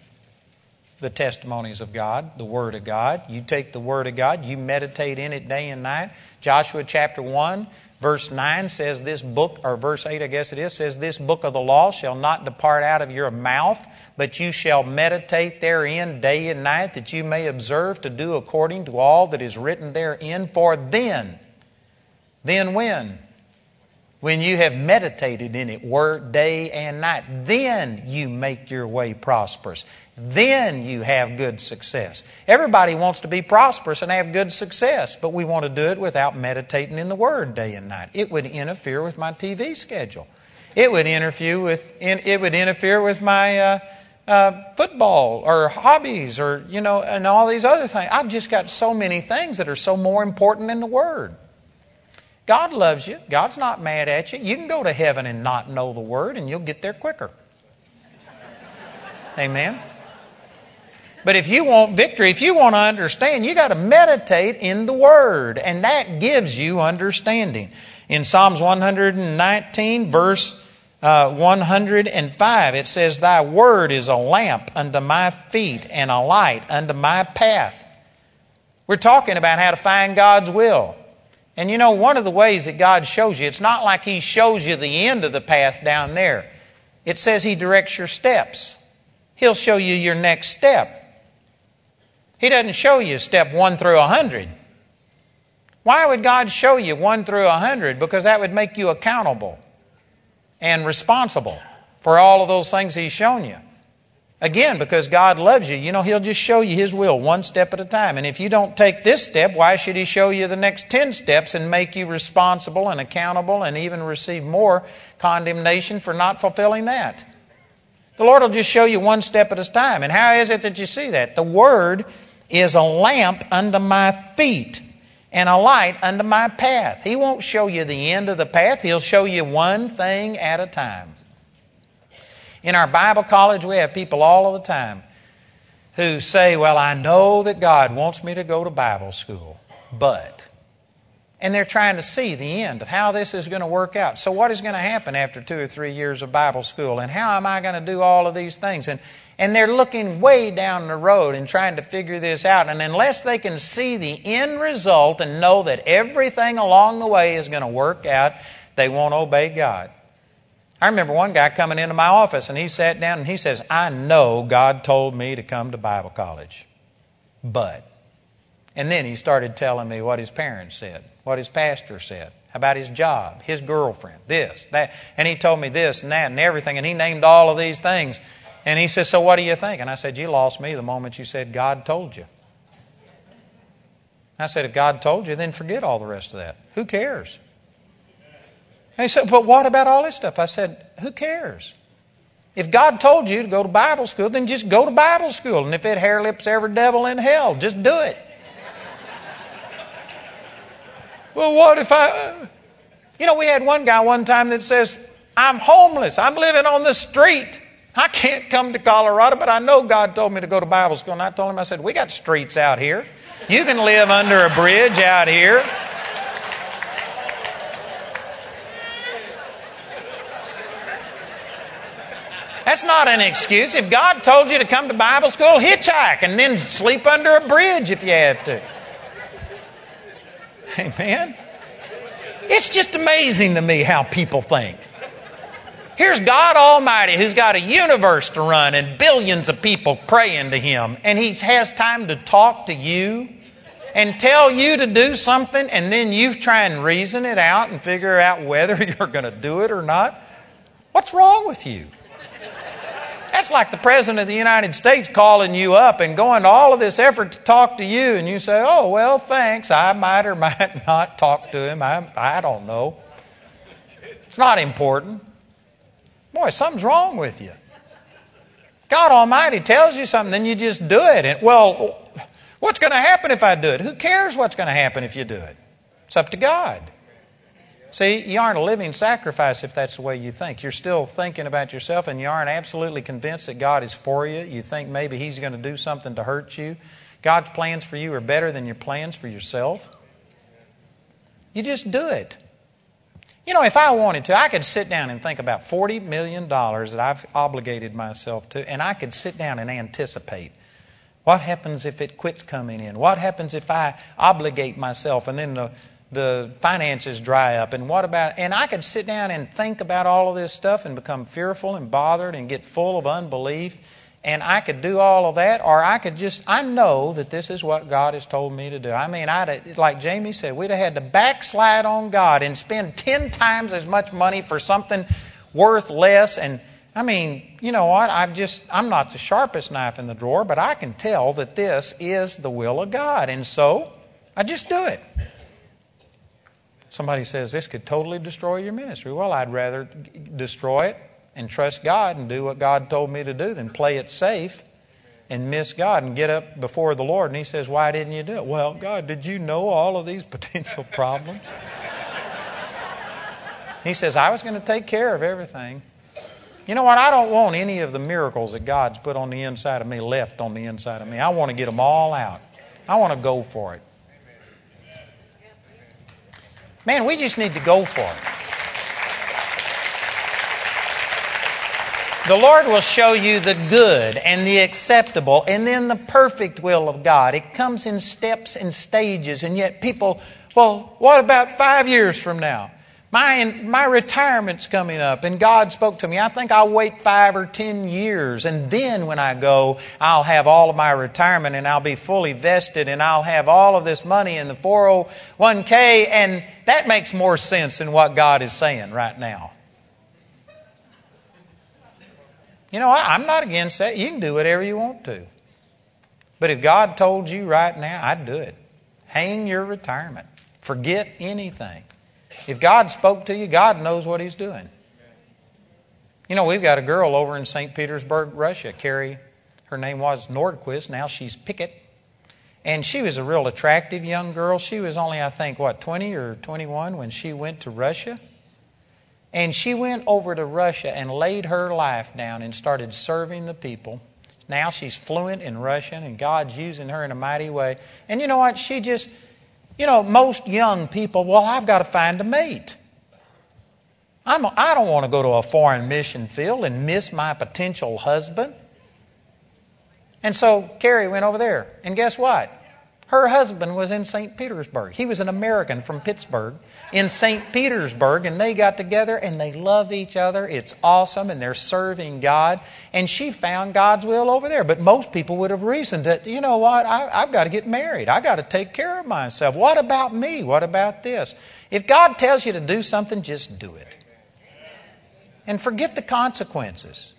The testimonies of God, the Word of God. You take the Word of God, you meditate in it day and night. Joshua chapter one, verse nine says this book, or verse eight I guess it is, says this book of the law shall not depart out of your mouth, but you shall meditate therein day and night, that you may observe to do according to all that is written therein. For then, then when? when you have meditated in it word day and night, then you make your way prosperous. Then you have good success. Everybody wants to be prosperous and have good success, but we want to do it without meditating in the Word day and night. It would interfere with my T V schedule. It would interfere with it would interfere with my uh, uh, football or hobbies or you know and all these other things. I've just got so many things that are so more important than the Word. God loves you. God's not mad at you. You can go to heaven and not know the Word, and you'll get there quicker. Amen. But if you want victory, if you want to understand, you got to meditate in the Word, and that gives you understanding. In Psalms one nineteen, verse uh, one hundred five, it says, "Thy word is a lamp unto my feet and a light unto my path." We're talking about how to find God's will. And you know, one of the ways that God shows you, it's not like He shows you the end of the path down there. It says He directs your steps. He'll show you your next step. He doesn't show you step one through a hundred. Why would God show you one through a hundred? Because that would make you accountable and responsible for all of those things He's shown you. Again, because God loves you, you know, He'll just show you His will one step at a time. And if you don't take this step, why should He show you the next ten steps and make you responsible and accountable and even receive more condemnation for not fulfilling that? The Lord will just show you one step at a time. And how is it that you see that? The Word is a lamp unto my feet and a light unto my path. He won't show you the end of the path. He'll show you one thing at a time. In our Bible college, we have people all of the time who say, well, I know that God wants me to go to Bible school, but... And they're trying to see the end of how this is going to work out. So what is going to happen after two or three years of Bible school? And how am I going to do all of these things? And, and they're looking way down the road and trying to figure this out. And unless they can see the end result and know that everything along the way is going to work out, they won't obey God. I remember one guy coming into my office and he sat down and he says, I know God told me to come to Bible college, but... And then he started telling me what his parents said, what his pastor said, about his job, his girlfriend, this, that. And he told me this and that and everything. And he named all of these things. And he said, so what do you think? And I said, you lost me the moment you said God told you. I said, if God told you, then forget all the rest of that. Who cares? And he said, but what about all this stuff? I said, who cares? If God told you to go to Bible school, then just go to Bible school. And if it hair lips every devil in hell, just do it. Well, what if I... You know, we had one guy one time that says, I'm homeless. I'm living on the street. I can't come to Colorado, but I know God told me to go to Bible school. And I told him, I said, we got streets out here. You can live under a bridge out here. That's not an excuse. If God told you to come to Bible school, hitchhike and then sleep under a bridge if you have to. Amen. It's just amazing to me how people think. Here's God Almighty who's got a universe to run and billions of people praying to Him. And He has time to talk to you and tell you to do something, and then you try and reason it out and figure out whether you're going to do it or not. What's wrong with you? That's like the President of the United States calling you up and going to all of this effort to talk to you, and you say, oh, well, thanks. I might or might not talk to him. I, I don't know. It's not important. Boy, something's wrong with you. God Almighty tells you something, then you just do it. And, well, what's going to happen if I do it? Who cares what's going to happen if you do it? It's up to God. See, you aren't a living sacrifice if that's the way you think. You're still thinking about yourself and you aren't absolutely convinced that God is for you. You think maybe He's going to do something to hurt you. God's plans for you are better than your plans for yourself. You just do it. You know, if I wanted to, I could sit down and think about forty million dollars that I've obligated myself to, and I could sit down and anticipate. What happens if it quits coming in? What happens if I obligate myself and then the the finances dry up? And what about, and I could sit down and think about all of this stuff and become fearful and bothered and get full of unbelief And I could do all of that, or I could just, I know that this is what God has told me to do. I mean, I'd, like Jamie said, we'd have had to backslide on God and spend ten times as much money for something worth less. And I mean, you know what? I'm just, I'm not the sharpest knife in the drawer, but I can tell that this is the will of God. And so I just do it. Somebody says, this could totally destroy your ministry. Well, I'd rather destroy it and trust God and do what God told me to do than play it safe and miss God and get up before the Lord. And He says, why didn't you do it? Well, God, did you know all of these potential problems? He says, I was going to take care of everything. You know what? I don't want any of the miracles that God's put on the inside of me left on the inside of me. I want to get them all out. I want to go for it. Man, we just need to go for it. The Lord will show you the good and the acceptable and then the perfect will of God. It comes in steps and stages, and yet people, well, what about five years from now? My, my retirement's coming up, and God spoke to me. I think I'll wait five or ten years, and then when I go, I'll have all of my retirement, and I'll be fully vested, and I'll have all of this money in the four oh one k, and that makes more sense than what God is saying right now. You know, I'm not against that. You can do whatever you want to. But if God told you right now, I'd do it. Hang your retirement. Forget anything. If God spoke to you, God knows what He's doing. You know, we've got a girl over in Saint Petersburg, Russia. Carrie, her name was Nordquist. Now she's Pickett. And she was a real attractive young girl. She was only, I think, what, twenty or twenty-one when she went to Russia. And she went over to Russia and laid her life down and started serving the people. Now she's fluent in Russian, and God's using her in a mighty way. And you know what? She just, you know, most young people, well, I've got to find a mate. I'm, I don't want to go to a foreign mission field and miss my potential husband. And so Carrie went over there. And guess what? Her husband was in Saint Petersburg. He was an American from Pittsburgh in Saint Petersburg, and they got together and they love each other. It's awesome, and they're serving God. And she found God's will over there. But most people would have reasoned that, you know what, I, I've got to get married. I've got to take care of myself. What about me? What about this? If God tells you to do something, just do it. And forget the consequences.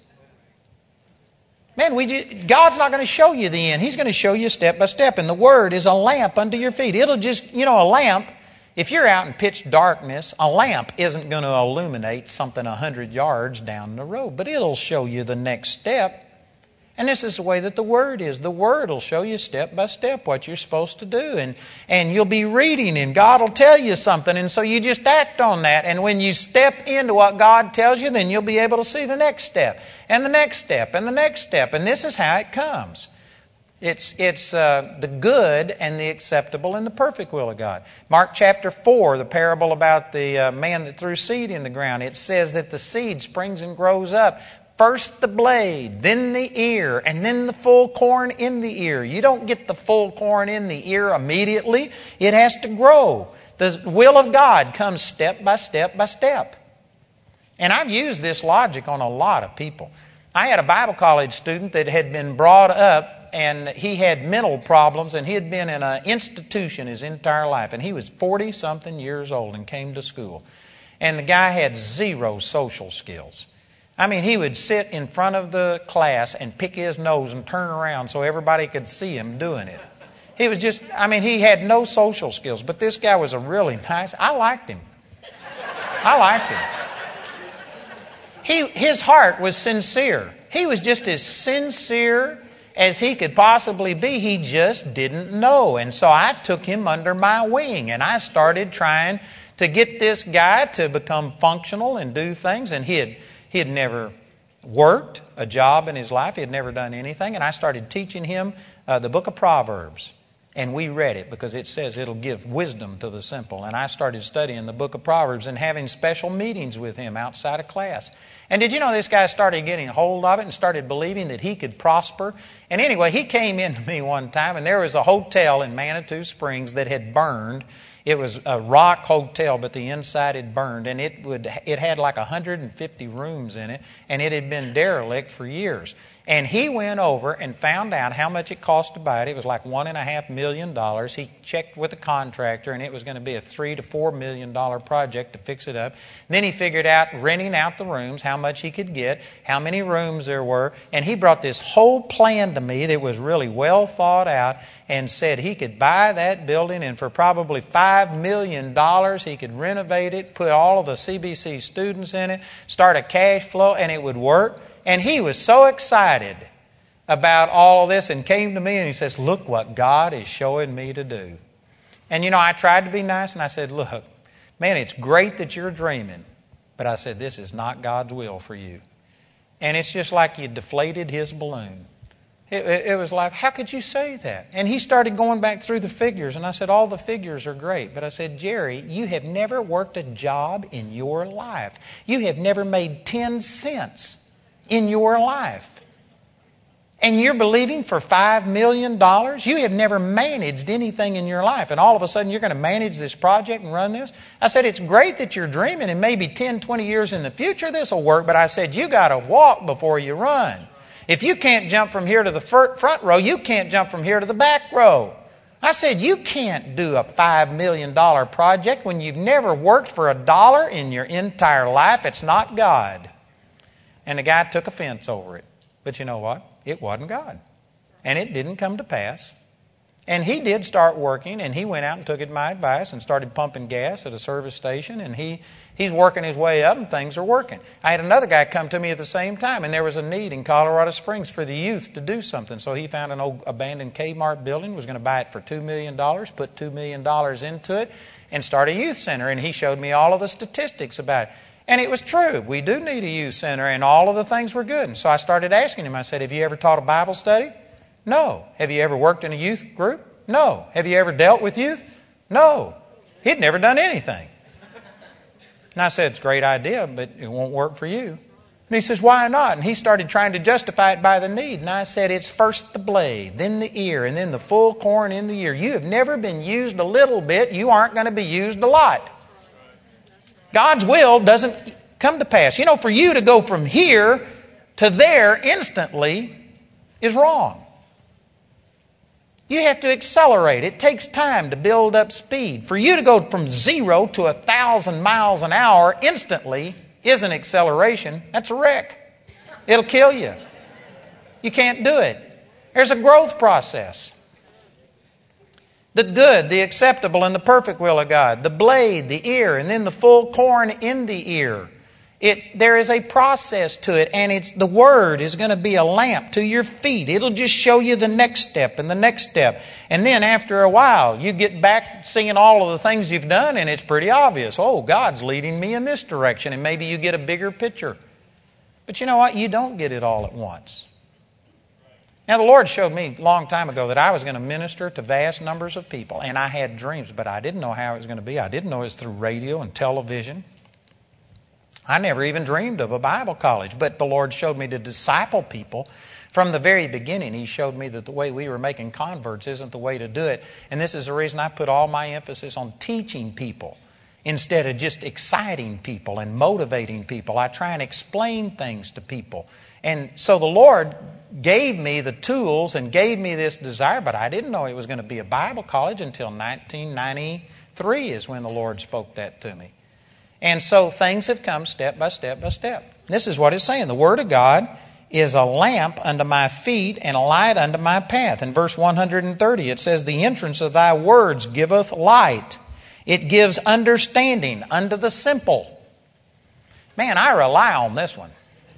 Man, we just, God's not going to show you the end. He's going to show you step by step. And the Word is a lamp unto your feet. It'll just, you know, a lamp, if you're out in pitch darkness, a lamp isn't going to illuminate something a hundred yards down the road. But it'll show you the next step. And this is the way that the Word is. The Word will show you step by step what you're supposed to do. And, and you'll be reading, and God will tell you something. And so you just act on that. And when you step into what God tells you, then you'll be able to see the next step, and the next step, and the next step. And this is how it comes. It's, it's uh, the good and the acceptable and the perfect will of God. Mark chapter four, the parable about the uh, man that threw seed in the ground. It says that the seed springs and grows up. First the blade, then the ear, and then the full corn in the ear. You don't get the full corn in the ear immediately. It has to grow. The will of God comes step by step by step. And I've used this logic on a lot of people. I had a Bible college student that had been brought up, and he had mental problems, and he had been in an institution his entire life. And he was forty-something years old and came to school. And the guy had zero social skills. I mean, he would sit in front of the class and pick his nose and turn around so everybody could see him doing it. He was just, I mean, he had no social skills. But this guy was a really nice, I liked him. I liked him. He, his heart was sincere. He was just as sincere as he could possibly be. He just didn't know. And so I took him under my wing, and I started trying to get this guy to become functional and do things. And he had He had never worked a job in his life. He had never done anything. And I started teaching him uh, the book of Proverbs. And we read it because it says it'll give wisdom to the simple. And I started studying the book of Proverbs and having special meetings with him outside of class. And did you know this guy started getting a hold of it and started believing that he could prosper? And anyway, he came in to me one time, and there was a hotel in Manitou Springs that had burned. It was a rock hotel, but the inside had burned, and it would it had like one hundred fifty rooms in it, and it had been derelict for years. And he went over and found out how much it cost to buy it. It was like one and a half million dollars. He checked with the contractor, and it was going to be a three to four million dollar project to fix it up. Then he figured out renting out the rooms, how much he could get, how many rooms there were, and he brought this whole plan to me that was really well thought out, and said he could buy that building, and for probably five million dollars he could renovate it, put all of the C B C students in it, start a cash flow, and it would work. And he was so excited about all of this and came to me and he says, look what God is showing me to do. And you know, I tried to be nice and I said, look, man, it's great that you're dreaming. But I said, this is not God's will for you. And it's just like you deflated his balloon. It, it, it was like, how could you say that? And he started going back through the figures. And I said, all the figures are great. But I said, Jerry, you have never worked a job in your life. You have never made ten cents in your life. And you're believing for five million dollars? You have never managed anything in your life. And all of a sudden you're going to manage this project and run this? I said, it's great that you're dreaming and maybe ten, twenty years in the future this will work. But I said, you got to walk before you run. If you can't jump from here to the front row, you can't jump from here to the back row. I said, you can't do a five million dollars project when you've never worked for a dollar in your entire life. It's not God. And the guy took offense over it. But you know what? It wasn't God. And it didn't come to pass. And he did start working, and he went out and took my advice and started pumping gas at a service station, and he, he's working his way up, and things are working. I had another guy come to me at the same time, and there was a need in Colorado Springs for the youth to do something. So he found an old abandoned Kmart building, was going to buy it for two million dollars, put two million dollars into it, and start a youth center. And he showed me all of the statistics about it. And it was true. We do need a youth center, and all of the things were good. And so I started asking him, I said, have you ever taught a Bible study? No. Have you ever worked in a youth group? No. Have you ever dealt with youth? No. He'd never done anything. And I said, it's a great idea, but it won't work for you. And he says, why not? And he started trying to justify it by the need. And I said, it's first the blade, then the ear, and then the full corn in the ear. You have never been used a little bit. You aren't going to be used a lot. God's will doesn't come to pass. You know, for you to go from here to there instantly is wrong. You have to accelerate. It takes time to build up speed. For you to go from zero to a thousand miles an hour instantly isn't acceleration. That's a wreck. It'll kill you. You can't do it. There's a growth process. The good, the acceptable, and the perfect will of God. The blade, the ear, and then the full corn in the ear. It, there is a process to it, and it's the Word is going to be a lamp to your feet. It'll just show you the next step and the next step. And then after a while, you get back seeing all of the things you've done, and it's pretty obvious. Oh, God's leading me in this direction, and maybe you get a bigger picture. But you know what? You don't get it all at once. Now, the Lord showed me a long time ago that I was going to minister to vast numbers of people, and I had dreams, but I didn't know how it was going to be. I didn't know it was through radio and television. I never even dreamed of a Bible college, but the Lord showed me to disciple people from the very beginning. He showed me that the way we were making converts isn't the way to do it, and this is the reason I put all my emphasis on teaching people instead of just exciting people and motivating people. I try and explain things to people. And so the Lord gave me the tools and gave me this desire, but I didn't know it was going to be a Bible college until nineteen ninety-three is when the Lord spoke that to me. And so things have come step by step by step. This is what it's saying. The Word of God is a lamp unto my feet and a light unto my path. In verse one hundred thirty it says, the entrance of thy words giveth light. It gives understanding unto the simple. Man, I rely on this one.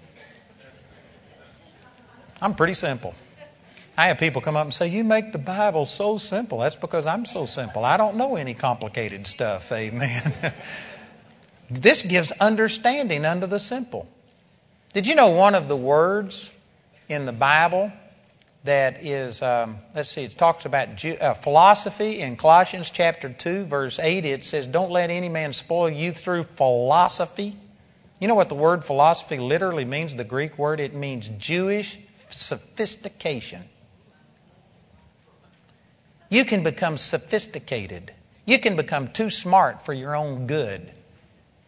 I'm pretty simple. I have people come up and say, you make the Bible so simple. That's because I'm so simple. I don't know any complicated stuff. Amen. This gives understanding unto the simple. Did you know one of the words in the Bible that is, um, let's see, it talks about Jew, uh, philosophy in Colossians chapter two, verse eight. It says, don't let any man spoil you through philosophy. You know what the word philosophy literally means, the Greek word? It means Jewish sophistication. You can become sophisticated. You can become too smart for your own good.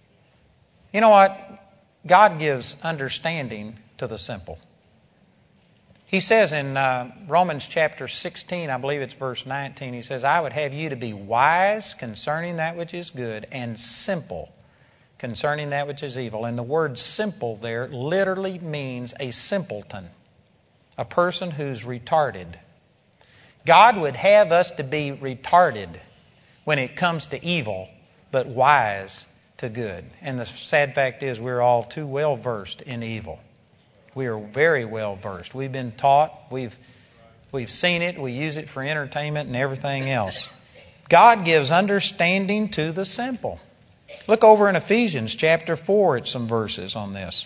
You know what? God gives understanding to the simple. He says in uh, Romans chapter sixteen, I believe it's verse nineteen, he says, I would have you to be wise concerning that which is good and simple concerning that which is evil. And the word simple there literally means a simpleton, a person who's retarded. God would have us to be retarded when it comes to evil, but wise to good. And the sad fact is we're all too well versed in evil. We are very well versed. We've been taught, we've, we've seen it, we use it for entertainment and everything else. God gives understanding to the simple. Look over in Ephesians chapter four at some verses on this.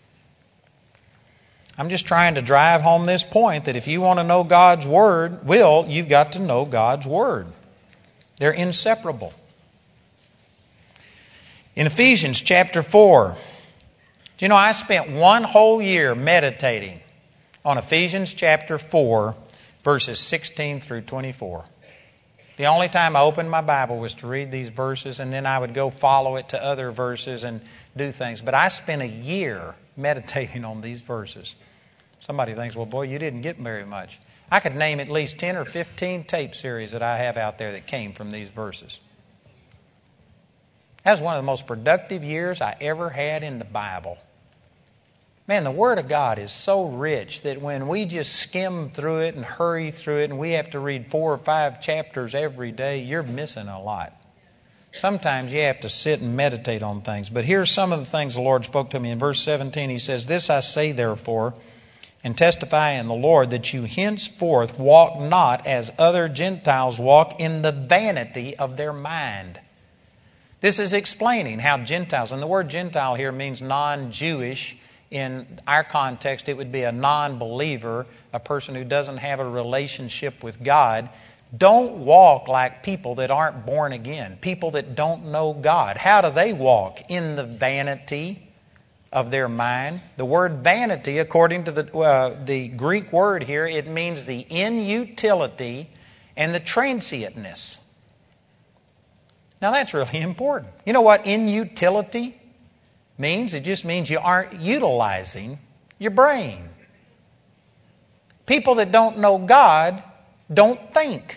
I'm just trying to drive home this point that if you want to know God's Word, will, you've got to know God's Word. They're inseparable. In Ephesians chapter four, do you know I spent one whole year meditating on Ephesians chapter four, verses sixteen through twenty-four. The only time I opened my Bible was to read these verses, and then I would go follow it to other verses and do things. But I spent a year meditating on these verses. Somebody thinks, well, boy, you didn't get very much. I could name at least ten or fifteen tape series that I have out there that came from these verses. That was one of the most productive years I ever had in the Bible. Man, the Word of God is so rich that when we just skim through it and hurry through it and we have to read four or five chapters every day, you're missing a lot. Sometimes you have to sit and meditate on things. But here's some of the things the Lord spoke to me. In verse seventeen, He says, This I say therefore, and testify in the Lord, that you henceforth walk not as other Gentiles walk, in the vanity of their mind. This is explaining how Gentiles, and the word Gentile here means non-Jewish. In our context, it would be a non-believer, a person who doesn't have a relationship with God. Don't walk like people that aren't born again, people that don't know God. How do they walk? In the vanity of their mind. The word vanity, according to the, uh, the Greek word here, it means the inutility and the transientness. Now that's really important. You know what inutility means? It just means you aren't utilizing your brain. People that don't know God don't think.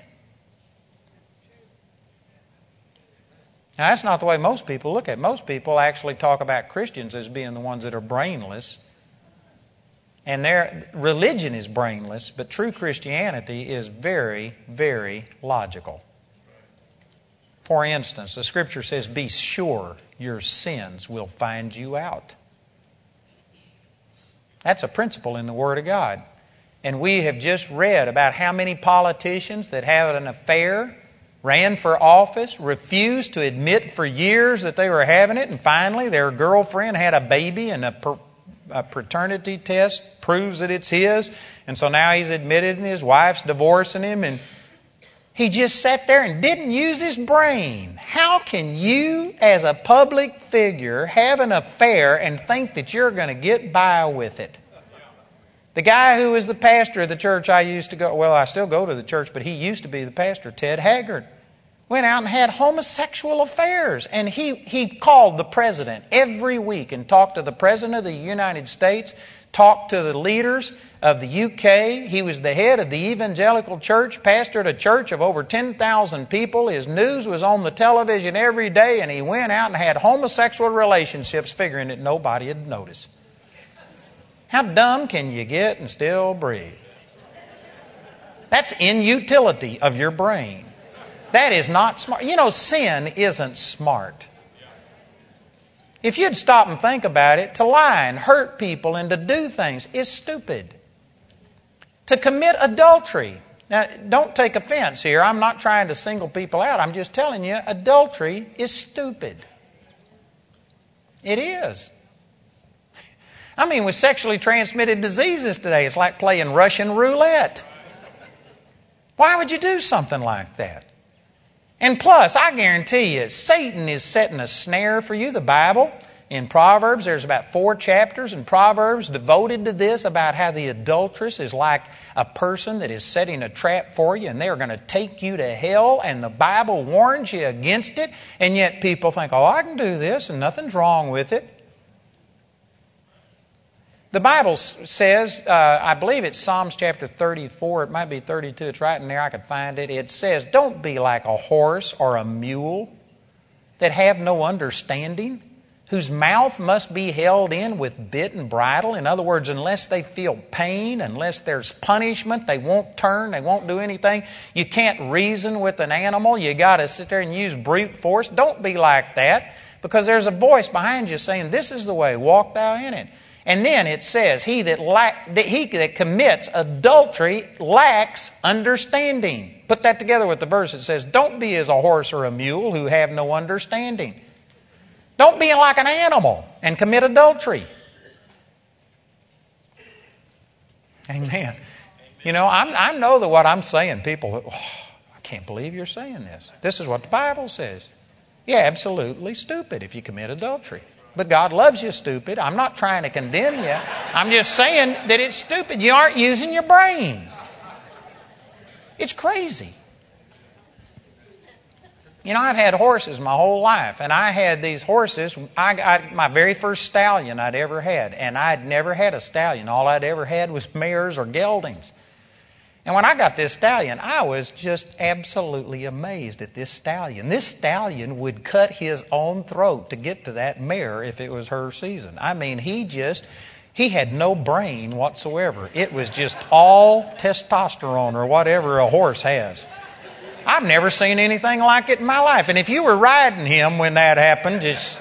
Now that's not the way most people look at it. Most people actually talk about Christians as being the ones that are brainless. And their religion is brainless, but true Christianity is very, very logical. For instance, the Scripture says, be sure your sins will find you out. That's a principle in the Word of God. And we have just read about how many politicians that have an affair, ran for office, refused to admit for years that they were having it, and finally their girlfriend had a baby and a, per, a paternity test proves that it's his, and so now he's admitted and his wife's divorcing him, and he just sat there and didn't use his brain. How can you, as a public figure, have an affair and think that you're going to get by with it? The guy who was the pastor of the church I used to go, well, I still go to the church, but he used to be the pastor, Ted Haggard, went out and had homosexual affairs. And he, he called the president every week and talked to the president of the United States, talked to the leaders of the U K. He was the head of the evangelical church, pastored a church of over ten thousand people. His news was on the television every day, and he went out and had homosexual relationships, figuring that nobody had noticed. How dumb can you get and still breathe? That's inutility of your brain. That is not smart. You know, sin isn't smart. If you'd stop and think about it, to lie and hurt people and to do things is stupid. To commit adultery. Now, don't take offense here. I'm not trying to single people out. I'm just telling you, adultery is stupid. It is. I mean, with sexually transmitted diseases today, it's like playing Russian roulette. Why would you do something like that? And plus, I guarantee you, Satan is setting a snare for you. The Bible, in Proverbs, there's about four chapters in Proverbs devoted to this, about how the adulteress is like a person that is setting a trap for you, and they're going to take you to hell, and the Bible warns you against it, and yet people think, oh, I can do this, and nothing's wrong with it. The Bible says, uh, I believe it's Psalms chapter thirty-four, it might be thirty-two, it's right in there, I could find it. It says, don't be like a horse or a mule that have no understanding, whose mouth must be held in with bit and bridle. In other words, unless they feel pain, unless there's punishment, they won't turn, they won't do anything. You can't reason with an animal. You got to sit there and use brute force. Don't be like that, because there's a voice behind you saying, this is the way, walk thou in it. And then it says, he that, lack, that he that commits adultery lacks understanding. Put that together with the verse. It says, don't be as a horse or a mule who have no understanding. Don't be like an animal and commit adultery. Amen. You know, I'm, I know that what I'm saying, people, oh, I can't believe you're saying this. This is what the Bible says. You're absolutely stupid if you commit adultery. But God loves you, stupid. I'm not trying to condemn you. I'm just saying that it's stupid. You aren't using your brain. It's crazy. You know, I've had horses my whole life, and I had these horses. I got my very first stallion I'd ever had, and I'd never had a stallion. All I'd ever had was mares or geldings. And when I got this stallion, I was just absolutely amazed at this stallion. This stallion would cut his own throat to get to that mare if it was her season. I mean, he just, he had no brain whatsoever. It was just all testosterone or whatever a horse has. I've never seen anything like it in my life. And if you were riding him when that happened, just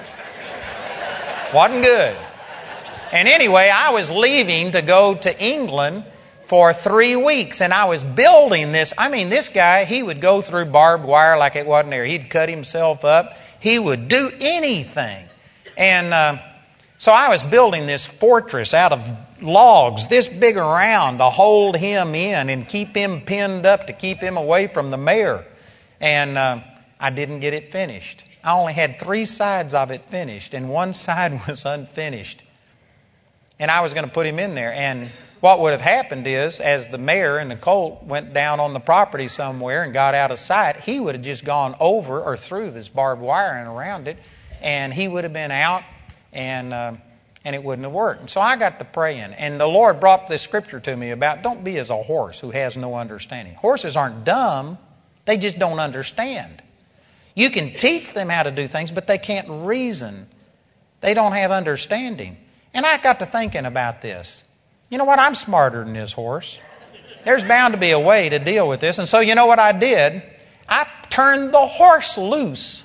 wasn't good. And anyway, I was leaving to go to England for three weeks, and I was building this. I mean, this guy, he would go through barbed wire like it wasn't there. He'd cut himself up. He would do anything. And uh, so I was building this fortress out of logs this big around to hold him in and keep him pinned up to keep him away from the mare. And uh, I didn't get it finished. I only had three sides of it finished, and one side was unfinished. And I was going to put him in there, and what would have happened is, as the mare and the colt went down on the property somewhere and got out of sight, he would have just gone over or through this barbed wire and around it, and he would have been out, and uh, and it wouldn't have worked. And so I got to praying, and the Lord brought this scripture to me about don't be as a horse who has no understanding. Horses aren't dumb, they just don't understand. You can teach them how to do things, but they can't reason. They don't have understanding. And I got to thinking about this. You know what? I'm smarter than this horse. There's bound to be a way to deal with this. And so you know what I did? I turned the horse loose.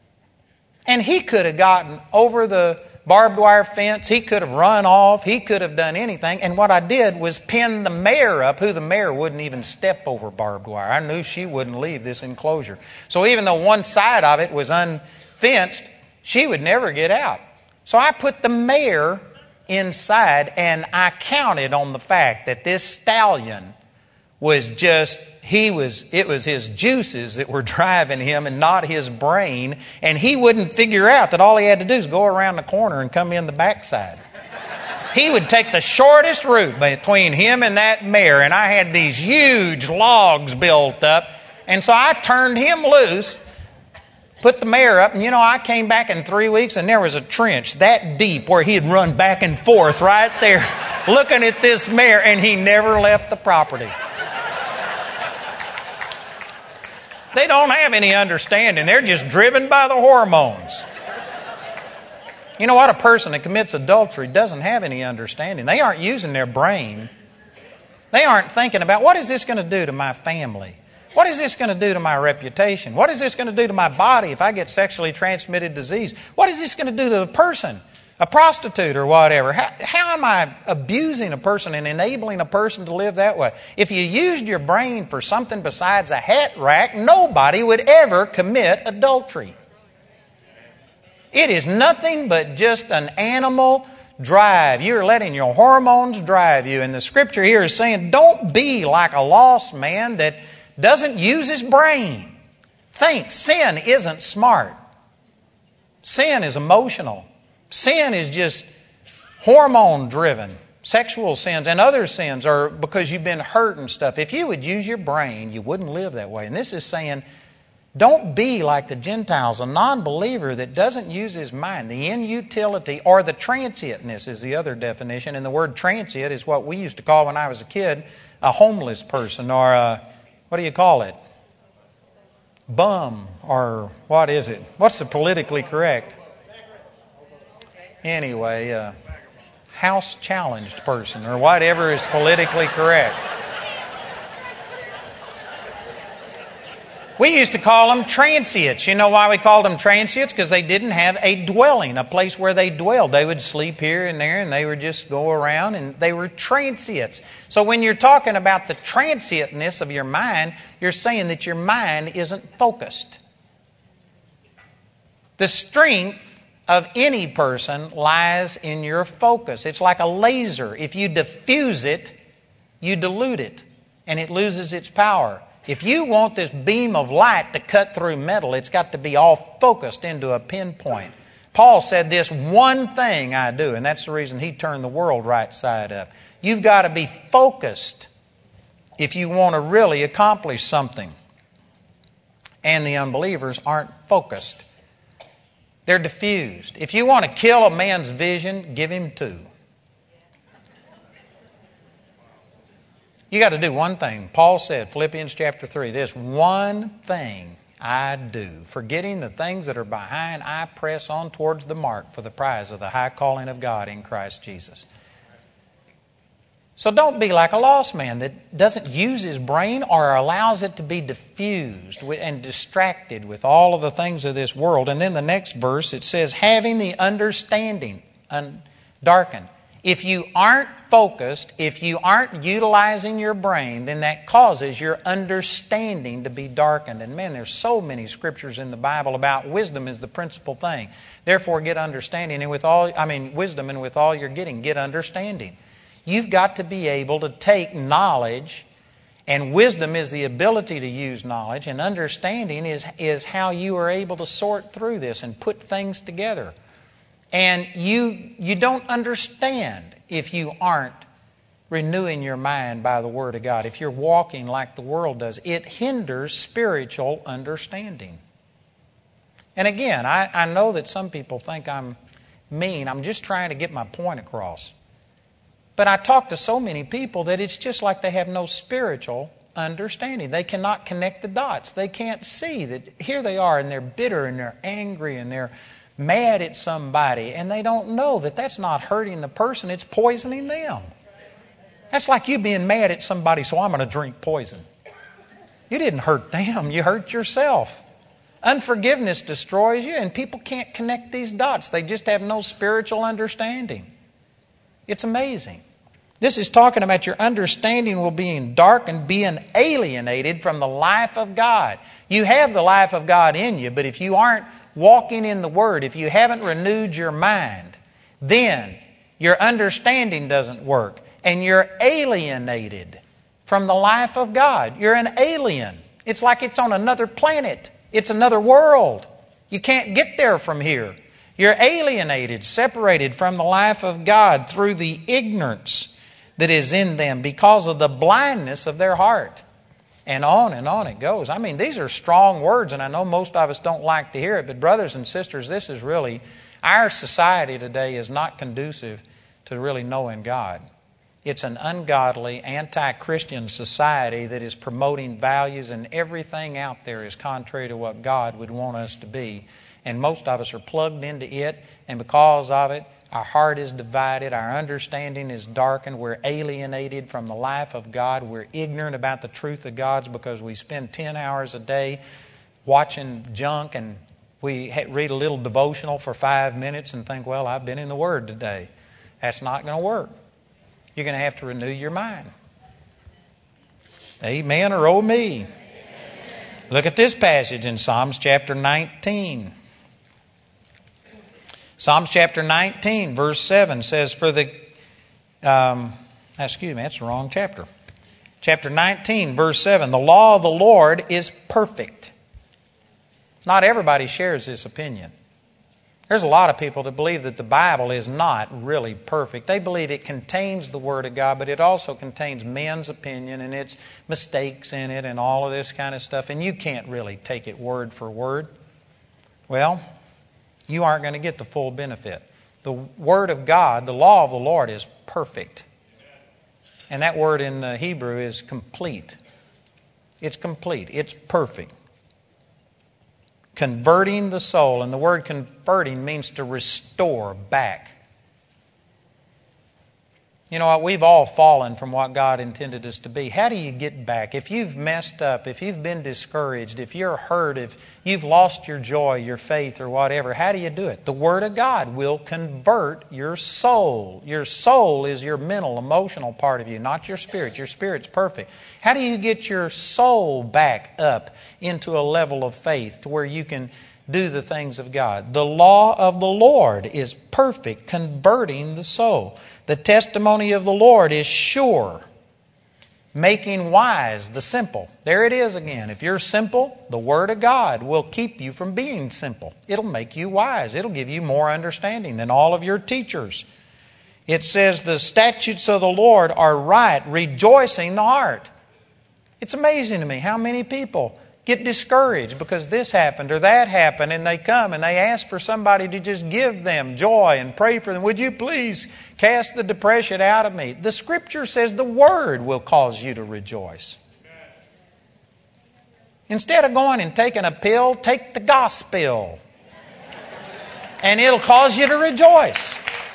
And he could have gotten over the barbed wire fence. He could have run off. He could have done anything. And what I did was pin the mare up, who the mare wouldn't even step over barbed wire. I knew she wouldn't leave this enclosure. So even though one side of it was unfenced, she would never get out. So I put the mare inside, and I counted on the fact that this stallion was just, he was, it was his juices that were driving him and not his brain, and he wouldn't figure out that all he had to do is go around the corner and come in the backside. He would take the shortest route between him and that mare, and I had these huge logs built up, and so I turned him loose, put the mare up, and you know, I came back in three weeks and there was a trench that deep where he'd run back and forth right there looking at this mare, and he never left the property. They don't have any understanding. They're just driven by the hormones. You know what? A person that commits adultery doesn't have any understanding. They aren't using their brain. They aren't thinking about, what is this going to do to my family? What is this going to do to my reputation? What is this going to do to my body if I get sexually transmitted disease? What is this going to do to the person, a prostitute or whatever? How, how am I abusing a person and enabling a person to live that way? If you used your brain for something besides a hat rack, nobody would ever commit adultery. It is nothing but just an animal drive. You're letting your hormones drive you. And the scripture here is saying, don't be like a lost man that doesn't use his brain. Think, sin isn't smart. Sin is emotional. Sin is just hormone driven. Sexual sins and other sins are because you've been hurt and stuff. If you would use your brain, you wouldn't live that way. And this is saying, Don't be like the Gentiles, a non-believer that doesn't use his mind. The inutility or the transientness is the other definition. And the word transient is what we used to call when I was a kid a homeless person, or a, what do you call it? Bum, or what is it? What's the politically correct? Anyway, uh, house-challenged person, or whatever is politically correct. We used to call them transients. You know why we called them transients? Because they didn't have a dwelling, a place where they dwelled. They would sleep here and there, and they would just go around, and they were transients. So when you're talking about the transientness of your mind, you're saying that your mind isn't focused. The strength of any person lies in your focus. It's like a laser. If you diffuse it, you dilute it, and it loses its power. If you want this beam of light to cut through metal, it's got to be all focused into a pinpoint. Paul said, this one thing I do, and that's the reason he turned the world right side up. You've got to be focused if you want to really accomplish something. And the unbelievers aren't focused. They're diffused. If you want to kill a man's vision, give him two. You got to do one thing. Paul said, Philippians chapter three, this one thing I do, forgetting the things that are behind, I press on towards the mark for the prize of the high calling of God in Christ Jesus. So don't be like a lost man that doesn't use his brain or allows it to be diffused and distracted with all of the things of this world. And then the next verse, it says, having the understanding darkened. If you aren't focused, if you aren't utilizing your brain, then that causes your understanding to be darkened. And man, there's so many scriptures in the Bible about wisdom is the principal thing. Therefore, get understanding, and with all, I mean, wisdom, and with all you're getting, get understanding. You've got to be able to take knowledge, and wisdom is the ability to use knowledge, and understanding is, is how you are able to sort through this and put things together. And you you don't understand if you aren't renewing your mind by the Word of God. If you're walking like the world does, it hinders spiritual understanding. And again, I, I know that some people think I'm mean. I'm just trying to get my point across. But I talk to so many people that it's just like they have no spiritual understanding. They cannot connect the dots. They can't see that here they are and they're bitter and they're angry and they're mad at somebody, and they don't know that that's not hurting the person, it's poisoning them. That's like you being mad at somebody, so I'm going to drink poison. You didn't hurt them, you hurt yourself. Unforgiveness destroys you, and people can't connect these dots. They just have no spiritual understanding. It's amazing. This is talking about your understanding will be darkened, being alienated from the life of God. You have the life of God in you, but if you aren't walking in the Word, if you haven't renewed your mind, then your understanding doesn't work, and you're alienated from the life of God. You're an alien. It's like it's on another planet. It's another world. You can't get there from here. You're alienated, separated from the life of God through the ignorance that is in them because of the blindness of their heart. And on and on it goes. I mean, these are strong words, and I know most of us don't like to hear it, but brothers and sisters, this is really, our society today is not conducive to really knowing God. It's an ungodly, anti-Christian society that is promoting values, and everything out there is contrary to what God would want us to be. And most of us are plugged into it, and because of it, our heart is divided, our understanding is darkened, we're alienated from the life of God, we're ignorant about the truth of God's because we spend ten hours a day watching junk, and we read a little devotional for five minutes and think, well, I've been in the Word today. That's not going to work. You're going to have to renew your mind. Amen or oh me. Look at this passage in Psalms chapter nineteen. Psalms chapter nineteen, verse seven says, for the, um, excuse me, that's the wrong chapter. Chapter nineteen, verse seven, the law of the Lord is perfect. Not everybody shares this opinion. There's a lot of people that believe that the Bible is not really perfect. They believe it contains the Word of God, but it also contains men's opinion and its mistakes in it and all of this kind of stuff, and you can't really take it word for word. Well, you aren't going to get the full benefit. The Word of God, the law of the Lord, is perfect. And that word in the Hebrew is complete. It's complete. It's perfect. Converting the soul. And the word converting means to restore back. You know what? We've all fallen from what God intended us to be. How do you get back? If you've messed up, if you've been discouraged, if you're hurt, if you've lost your joy, your faith, or whatever, how do you do it? The Word of God will convert your soul. Your soul is your mental, emotional part of you, not your spirit. Your spirit's perfect. How do you get your soul back up into a level of faith to where you can do the things of God? The law of the Lord is perfect, converting the soul. The testimony of the Lord is sure, making wise the simple. There it is again. If you're simple, the Word of God will keep you from being simple. It'll make you wise. It'll give you more understanding than all of your teachers. It says the statutes of the Lord are right, rejoicing the heart. It's amazing to me how many people get discouraged because this happened or that happened, and they come and they ask for somebody to just give them joy and pray for them. Would you please cast the depression out of me? The Scripture says the Word will cause you to rejoice. Instead of going and taking a pill, take the gospel. And it'll cause you to rejoice.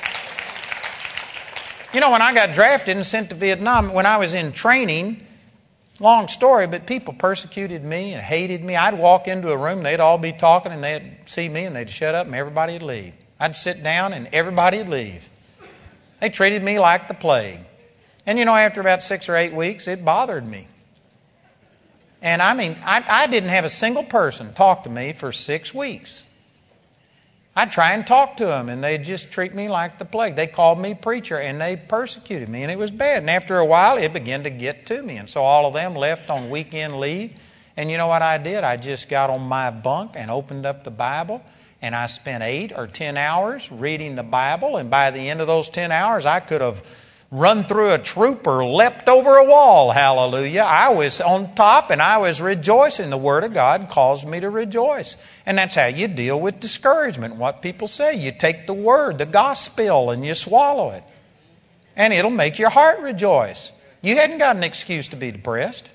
You know, when I got drafted and sent to Vietnam, when I was in training, long story, but people persecuted me and hated me. I'd walk into a room, they'd all be talking, and they'd see me and they'd shut up and everybody would leave. I'd sit down and everybody would leave. They treated me like the plague. And you know, after about six or eight weeks, it bothered me. And I mean, I, I didn't have a single person talk to me for six weeks. I'd try and talk to them, and they'd just treat me like the plague. They called me preacher, and they persecuted me, and it was bad. And after a while, it began to get to me. And so all of them left on weekend leave. And you know what I did? I just got on my bunk and opened up the Bible, and I spent eight or ten hours reading the Bible. And by the end of those ten hours, I could have run through a troop or leapt over a wall. Hallelujah. I was on top and I was rejoicing. The Word of God caused me to rejoice. And that's how you deal with discouragement. What people say, you take the Word, the gospel, and you swallow it. And it'll make your heart rejoice. You hadn't got an excuse to be depressed.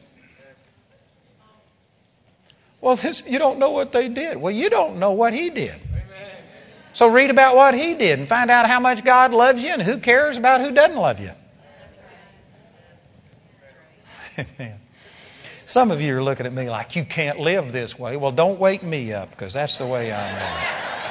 Well, this, you don't know what they did. Well, you don't know what He did. So read about what He did and find out how much God loves you and who cares about who doesn't love you. Some of you are looking at me like, you can't live this way. Well, don't wake me up, because that's the way I'm living.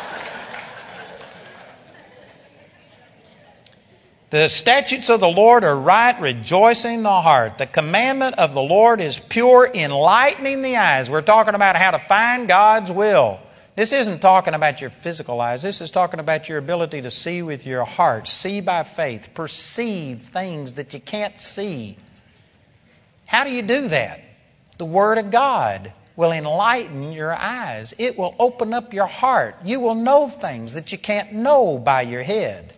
The statutes of the Lord are right, rejoicing the heart. The commandment of the Lord is pure, enlightening the eyes. We're talking about how to find God's will. This isn't talking about your physical eyes. This is talking about your ability to see with your heart, see by faith, perceive things that you can't see. How do you do that? The Word of God will enlighten your eyes. It will open up your heart. You will know things that you can't know by your head.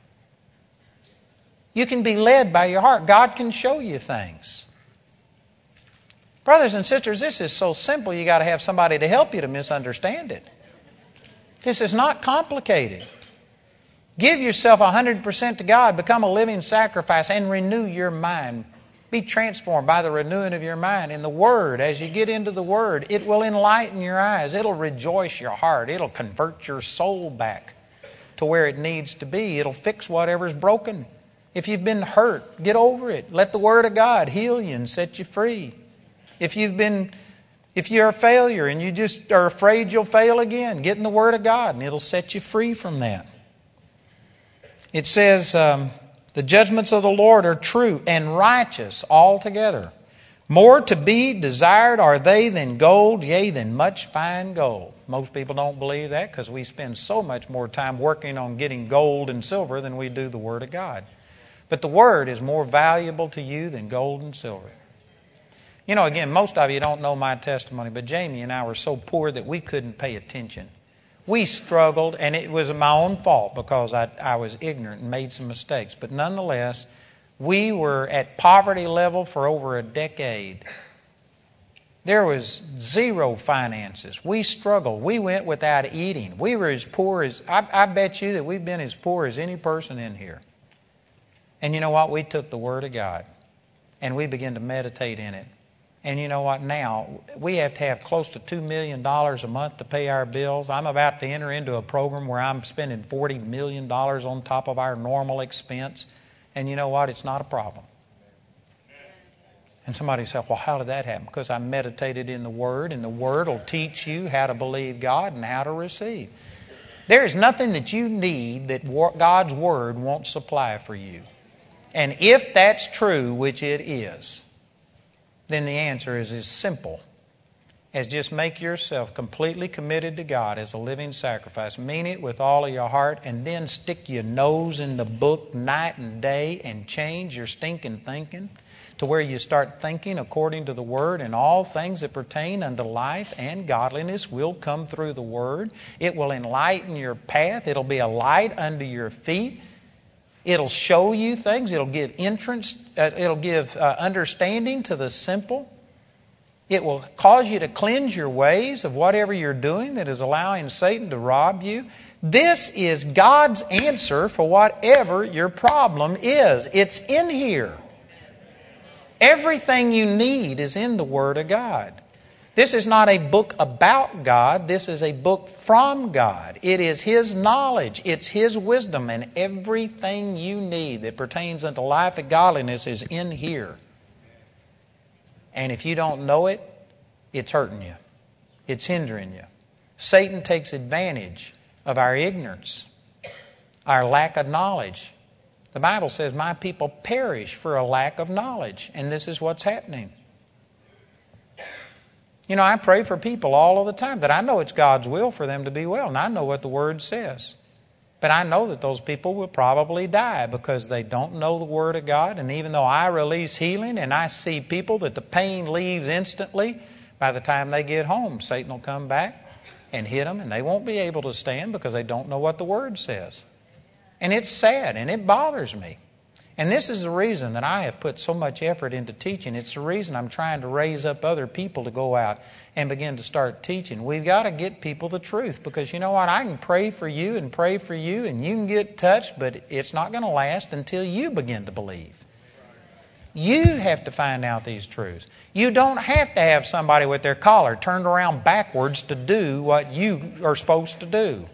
You can be led by your heart. God can show you things. Brothers and sisters, this is so simple, you got to have somebody to help you to misunderstand it. This is not complicated. Give yourself one hundred percent to God, become a living sacrifice, and renew your mind. Be transformed by the renewing of your mind in the Word. As you get into the Word, it will enlighten your eyes. It'll rejoice your heart. It'll convert your soul back to where it needs to be. It'll fix whatever's broken. If you've been hurt, get over it. Let the Word of God heal you and set you free. If you've been, if you're a failure and you just are afraid you'll fail again, get in the Word of God and it'll set you free from that. It says, um, the judgments of the Lord are true and righteous altogether. More to be desired are they than gold, yea, than much fine gold. Most people don't believe that because we spend so much more time working on getting gold and silver than we do the Word of God. But the Word is more valuable to you than gold and silver. You know, again, most of you don't know my testimony, but Jamie and I were so poor that we couldn't pay attention. We struggled, and it was my own fault because I, I was ignorant and made some mistakes. But nonetheless, we were at poverty level for over a decade. There was zero finances. We struggled. We went without eating. We were as poor as, I, I bet you that we've been as poor as any person in here. And you know what? We took the Word of God and we began to meditate in it. And you know what? Now, we have to have close to two million dollars a month to pay our bills. I'm about to enter into a program where I'm spending forty million dollars on top of our normal expense. And you know what? It's not a problem. And somebody said, well, how did that happen? Because I meditated in the Word, and the Word will teach you how to believe God and how to receive. There is nothing that you need that God's Word won't supply for you. And if that's true, which it is, then the answer is as simple as just make yourself completely committed to God as a living sacrifice. Mean it with all of your heart, and then stick your nose in the book night and day and change your stinking thinking to where you start thinking according to the Word, and all things that pertain unto life and godliness will come through the Word. It will enlighten your path. It'll be a light under your feet. It'll show you things. It'll give entrance. Uh, it'll give uh, understanding to the simple. It will cause you to cleanse your ways of whatever you're doing that is allowing Satan to rob you. This is God's answer for whatever your problem is. It's in here. Everything you need is in the Word of God. This is not a book about God. This is a book from God. It is His knowledge. It's His wisdom. And everything you need that pertains unto life and godliness is in here. And if you don't know it, it's hurting you. It's hindering you. Satan takes advantage of our ignorance, our lack of knowledge. The Bible says, my people perish for a lack of knowledge. And this is what's happening. You know, I pray for people all of the time that I know it's God's will for them to be well. And I know what the Word says. But I know that those people will probably die because they don't know the Word of God. And even though I release healing and I see people that the pain leaves instantly, by the time they get home, Satan will come back and hit them, and they won't be able to stand because they don't know what the Word says. And it's sad, and it bothers me. And this is the reason that I have put so much effort into teaching. It's the reason I'm trying to raise up other people to go out and begin to start teaching. We've got to get people the truth, because you know what? I can pray for you and pray for you, and you can get touched, but it's not going to last until you begin to believe. You have to find out these truths. You don't have to have somebody with their collar turned around backwards to do what you are supposed to do.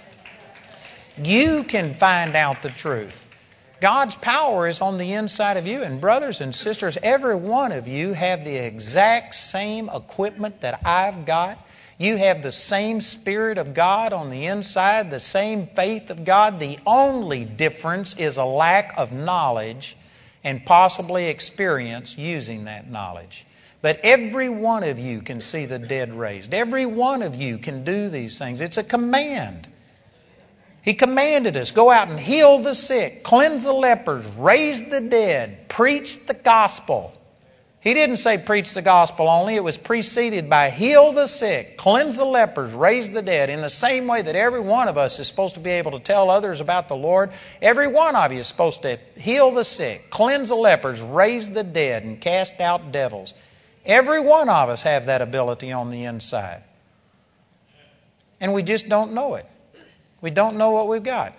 You can find out the truth. God's power is on the inside of you. And brothers and sisters, every one of you have the exact same equipment that I've got. You have the same Spirit of God on the inside, the same faith of God. The only difference is a lack of knowledge and possibly experience using that knowledge. But every one of you can see the dead raised. Every one of you can do these things. It's a command. He commanded us, go out and heal the sick, cleanse the lepers, raise the dead, preach the gospel. He didn't say preach the gospel only. It was preceded by heal the sick, cleanse the lepers, raise the dead. In the same way that every one of us is supposed to be able to tell others about the Lord, every one of you is supposed to heal the sick, cleanse the lepers, raise the dead, and cast out devils. Every one of us have that ability on the inside. And we just don't know it. We don't know what we've got.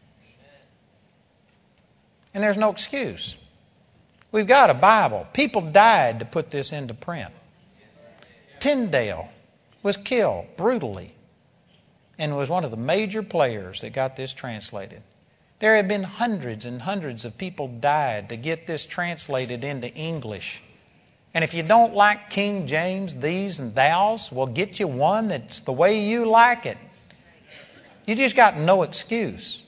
And there's no excuse. We've got a Bible. People died to put this into print. Tyndale was killed brutally and was one of the major players that got this translated. There have been hundreds and hundreds of people died to get this translated into English. And if you don't like King James, these and thous, well, get you one that's the way you like it. You just got no excuse.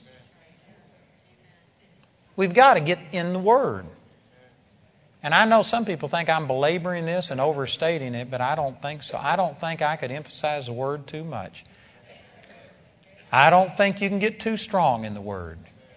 We've got to get in the Word. And I know some people think I'm belaboring this and overstating it, but I don't think so. I don't think I could emphasize the Word too much. I don't think you can get too strong in the Word.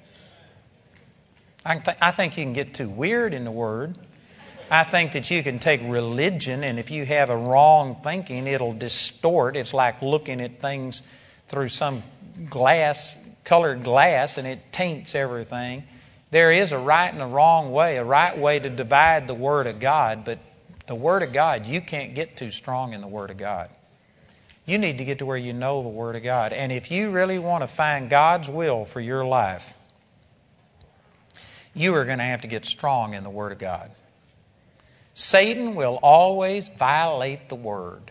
I, th- I think you can get too weird in the Word. I think that you can take religion, and if you have a wrong thinking, it'll distort. It's like looking at things through some glass, colored glass, and it taints everything. There is a right and a wrong way, a right way to divide the Word of God, but the Word of God, you can't get too strong in the Word of God. You need to get to where you know the Word of God. And if you really want to find God's will for your life, you are going to have to get strong in the Word of God. Satan will always violate the Word.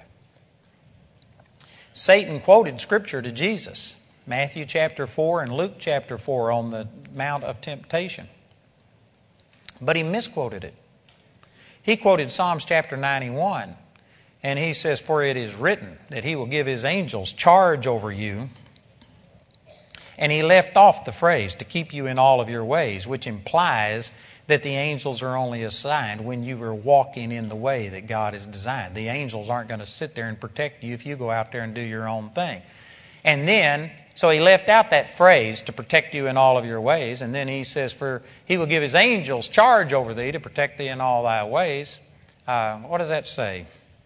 Satan quoted Scripture to Jesus, Matthew chapter four and Luke chapter four on the Mount of Temptation. But he misquoted it. He quoted Psalms chapter ninety-one, and he says, "For it is written that He will give His angels charge over you." And he left off the phrase, "to keep you in all of your ways," which implies that the angels are only assigned when you are walking in the way that God has designed. The angels aren't going to sit there and protect you if you go out there and do your own thing. And then, so he left out that phrase, "to protect you in all of your ways," and then he says, "For He will give His angels charge over thee to protect thee in all thy ways." Uh, what does that say?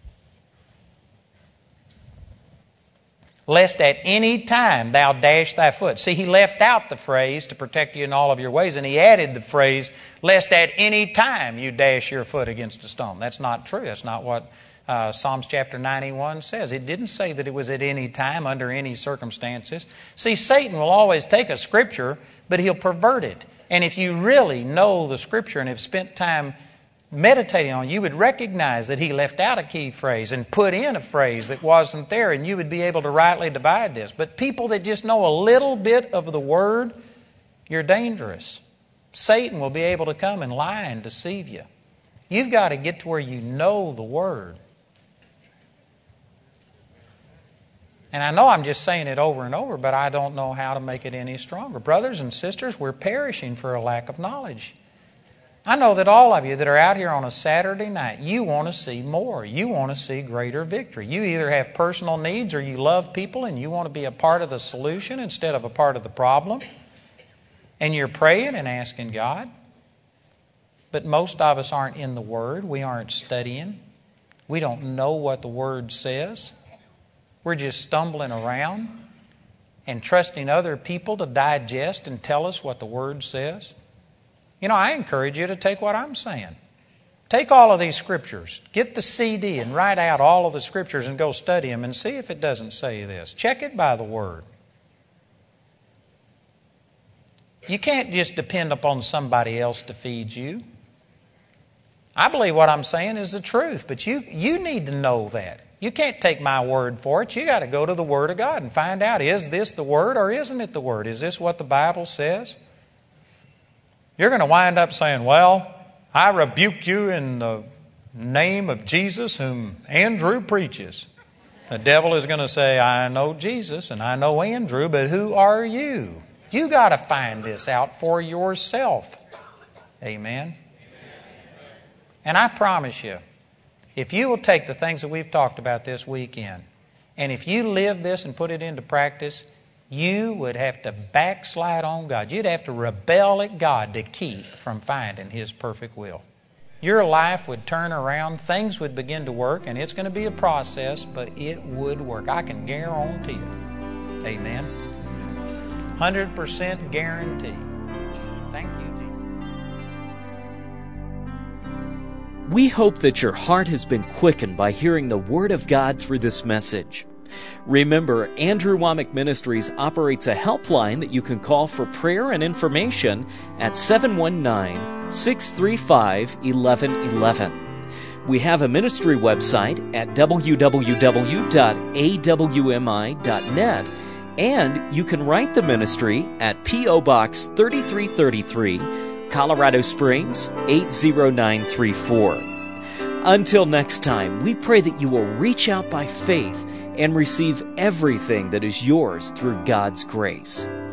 "Lest at any time thou dash thy foot." See, he left out the phrase, "to protect you in all of your ways," and he added the phrase, "lest at any time you dash your foot against a stone." That's not true. That's not what uh, Psalms chapter ninety-one says. It didn't say that it was at any time, under any circumstances. See, Satan will always take a Scripture, but he'll pervert it. And if you really know the Scripture and have spent time meditating on it, you would recognize that he left out a key phrase and put in a phrase that wasn't there, and you would be able to rightly divide this. But people that just know a little bit of the Word, you're dangerous. Satan will be able to come and lie and deceive you. You've got to get to where you know the Word. And I know I'm just saying it over and over, but I don't know how to make it any stronger. Brothers and sisters, we're perishing for a lack of knowledge. I know that all of you that are out here on a Saturday night, you want to see more. You want to see greater victory. You either have personal needs or you love people and you want to be a part of the solution instead of a part of the problem. And you're praying and asking God. But most of us aren't in the Word. We aren't studying. We don't know what the Word says. We're just stumbling around and trusting other people to digest and tell us what the Word says. You know, I encourage you to take what I'm saying. Take all of these Scriptures. Get the C D and write out all of the Scriptures and go study them and see if it doesn't say this. Check it by the Word. You can't just depend upon somebody else to feed you. I believe what I'm saying is the truth, but you, you need to know that. You can't take my word for it. You got to go to the Word of God and find out, is this the Word or isn't it the Word? Is this what the Bible says? You're going to wind up saying, "Well, I rebuke you in the name of Jesus whom Andrew preaches." The devil is going to say, "I know Jesus and I know Andrew, but who are you?" You got to find this out for yourself. Amen. And I promise you, if you will take the things that we've talked about this weekend, and if you live this and put it into practice, you would have to backslide on God. You'd have to rebel at God to keep from finding His perfect will. Your life would turn around, things would begin to work, and it's going to be a process, but it would work. I can guarantee it. Amen. one hundred percent guarantee. Thank you, Jesus. We hope that your heart has been quickened by hearing the Word of God through this message. Remember, Andrew Wommack Ministries operates a helpline that you can call for prayer and information at seven one nine, six three five, one one one one. We have a ministry website at w w w dot a w m i dot net, and you can write the ministry at P O Box thirty-three thirty-three, Colorado Springs eight zero nine three four. Until next time, we pray that you will reach out by faith and receive everything that is yours through God's grace.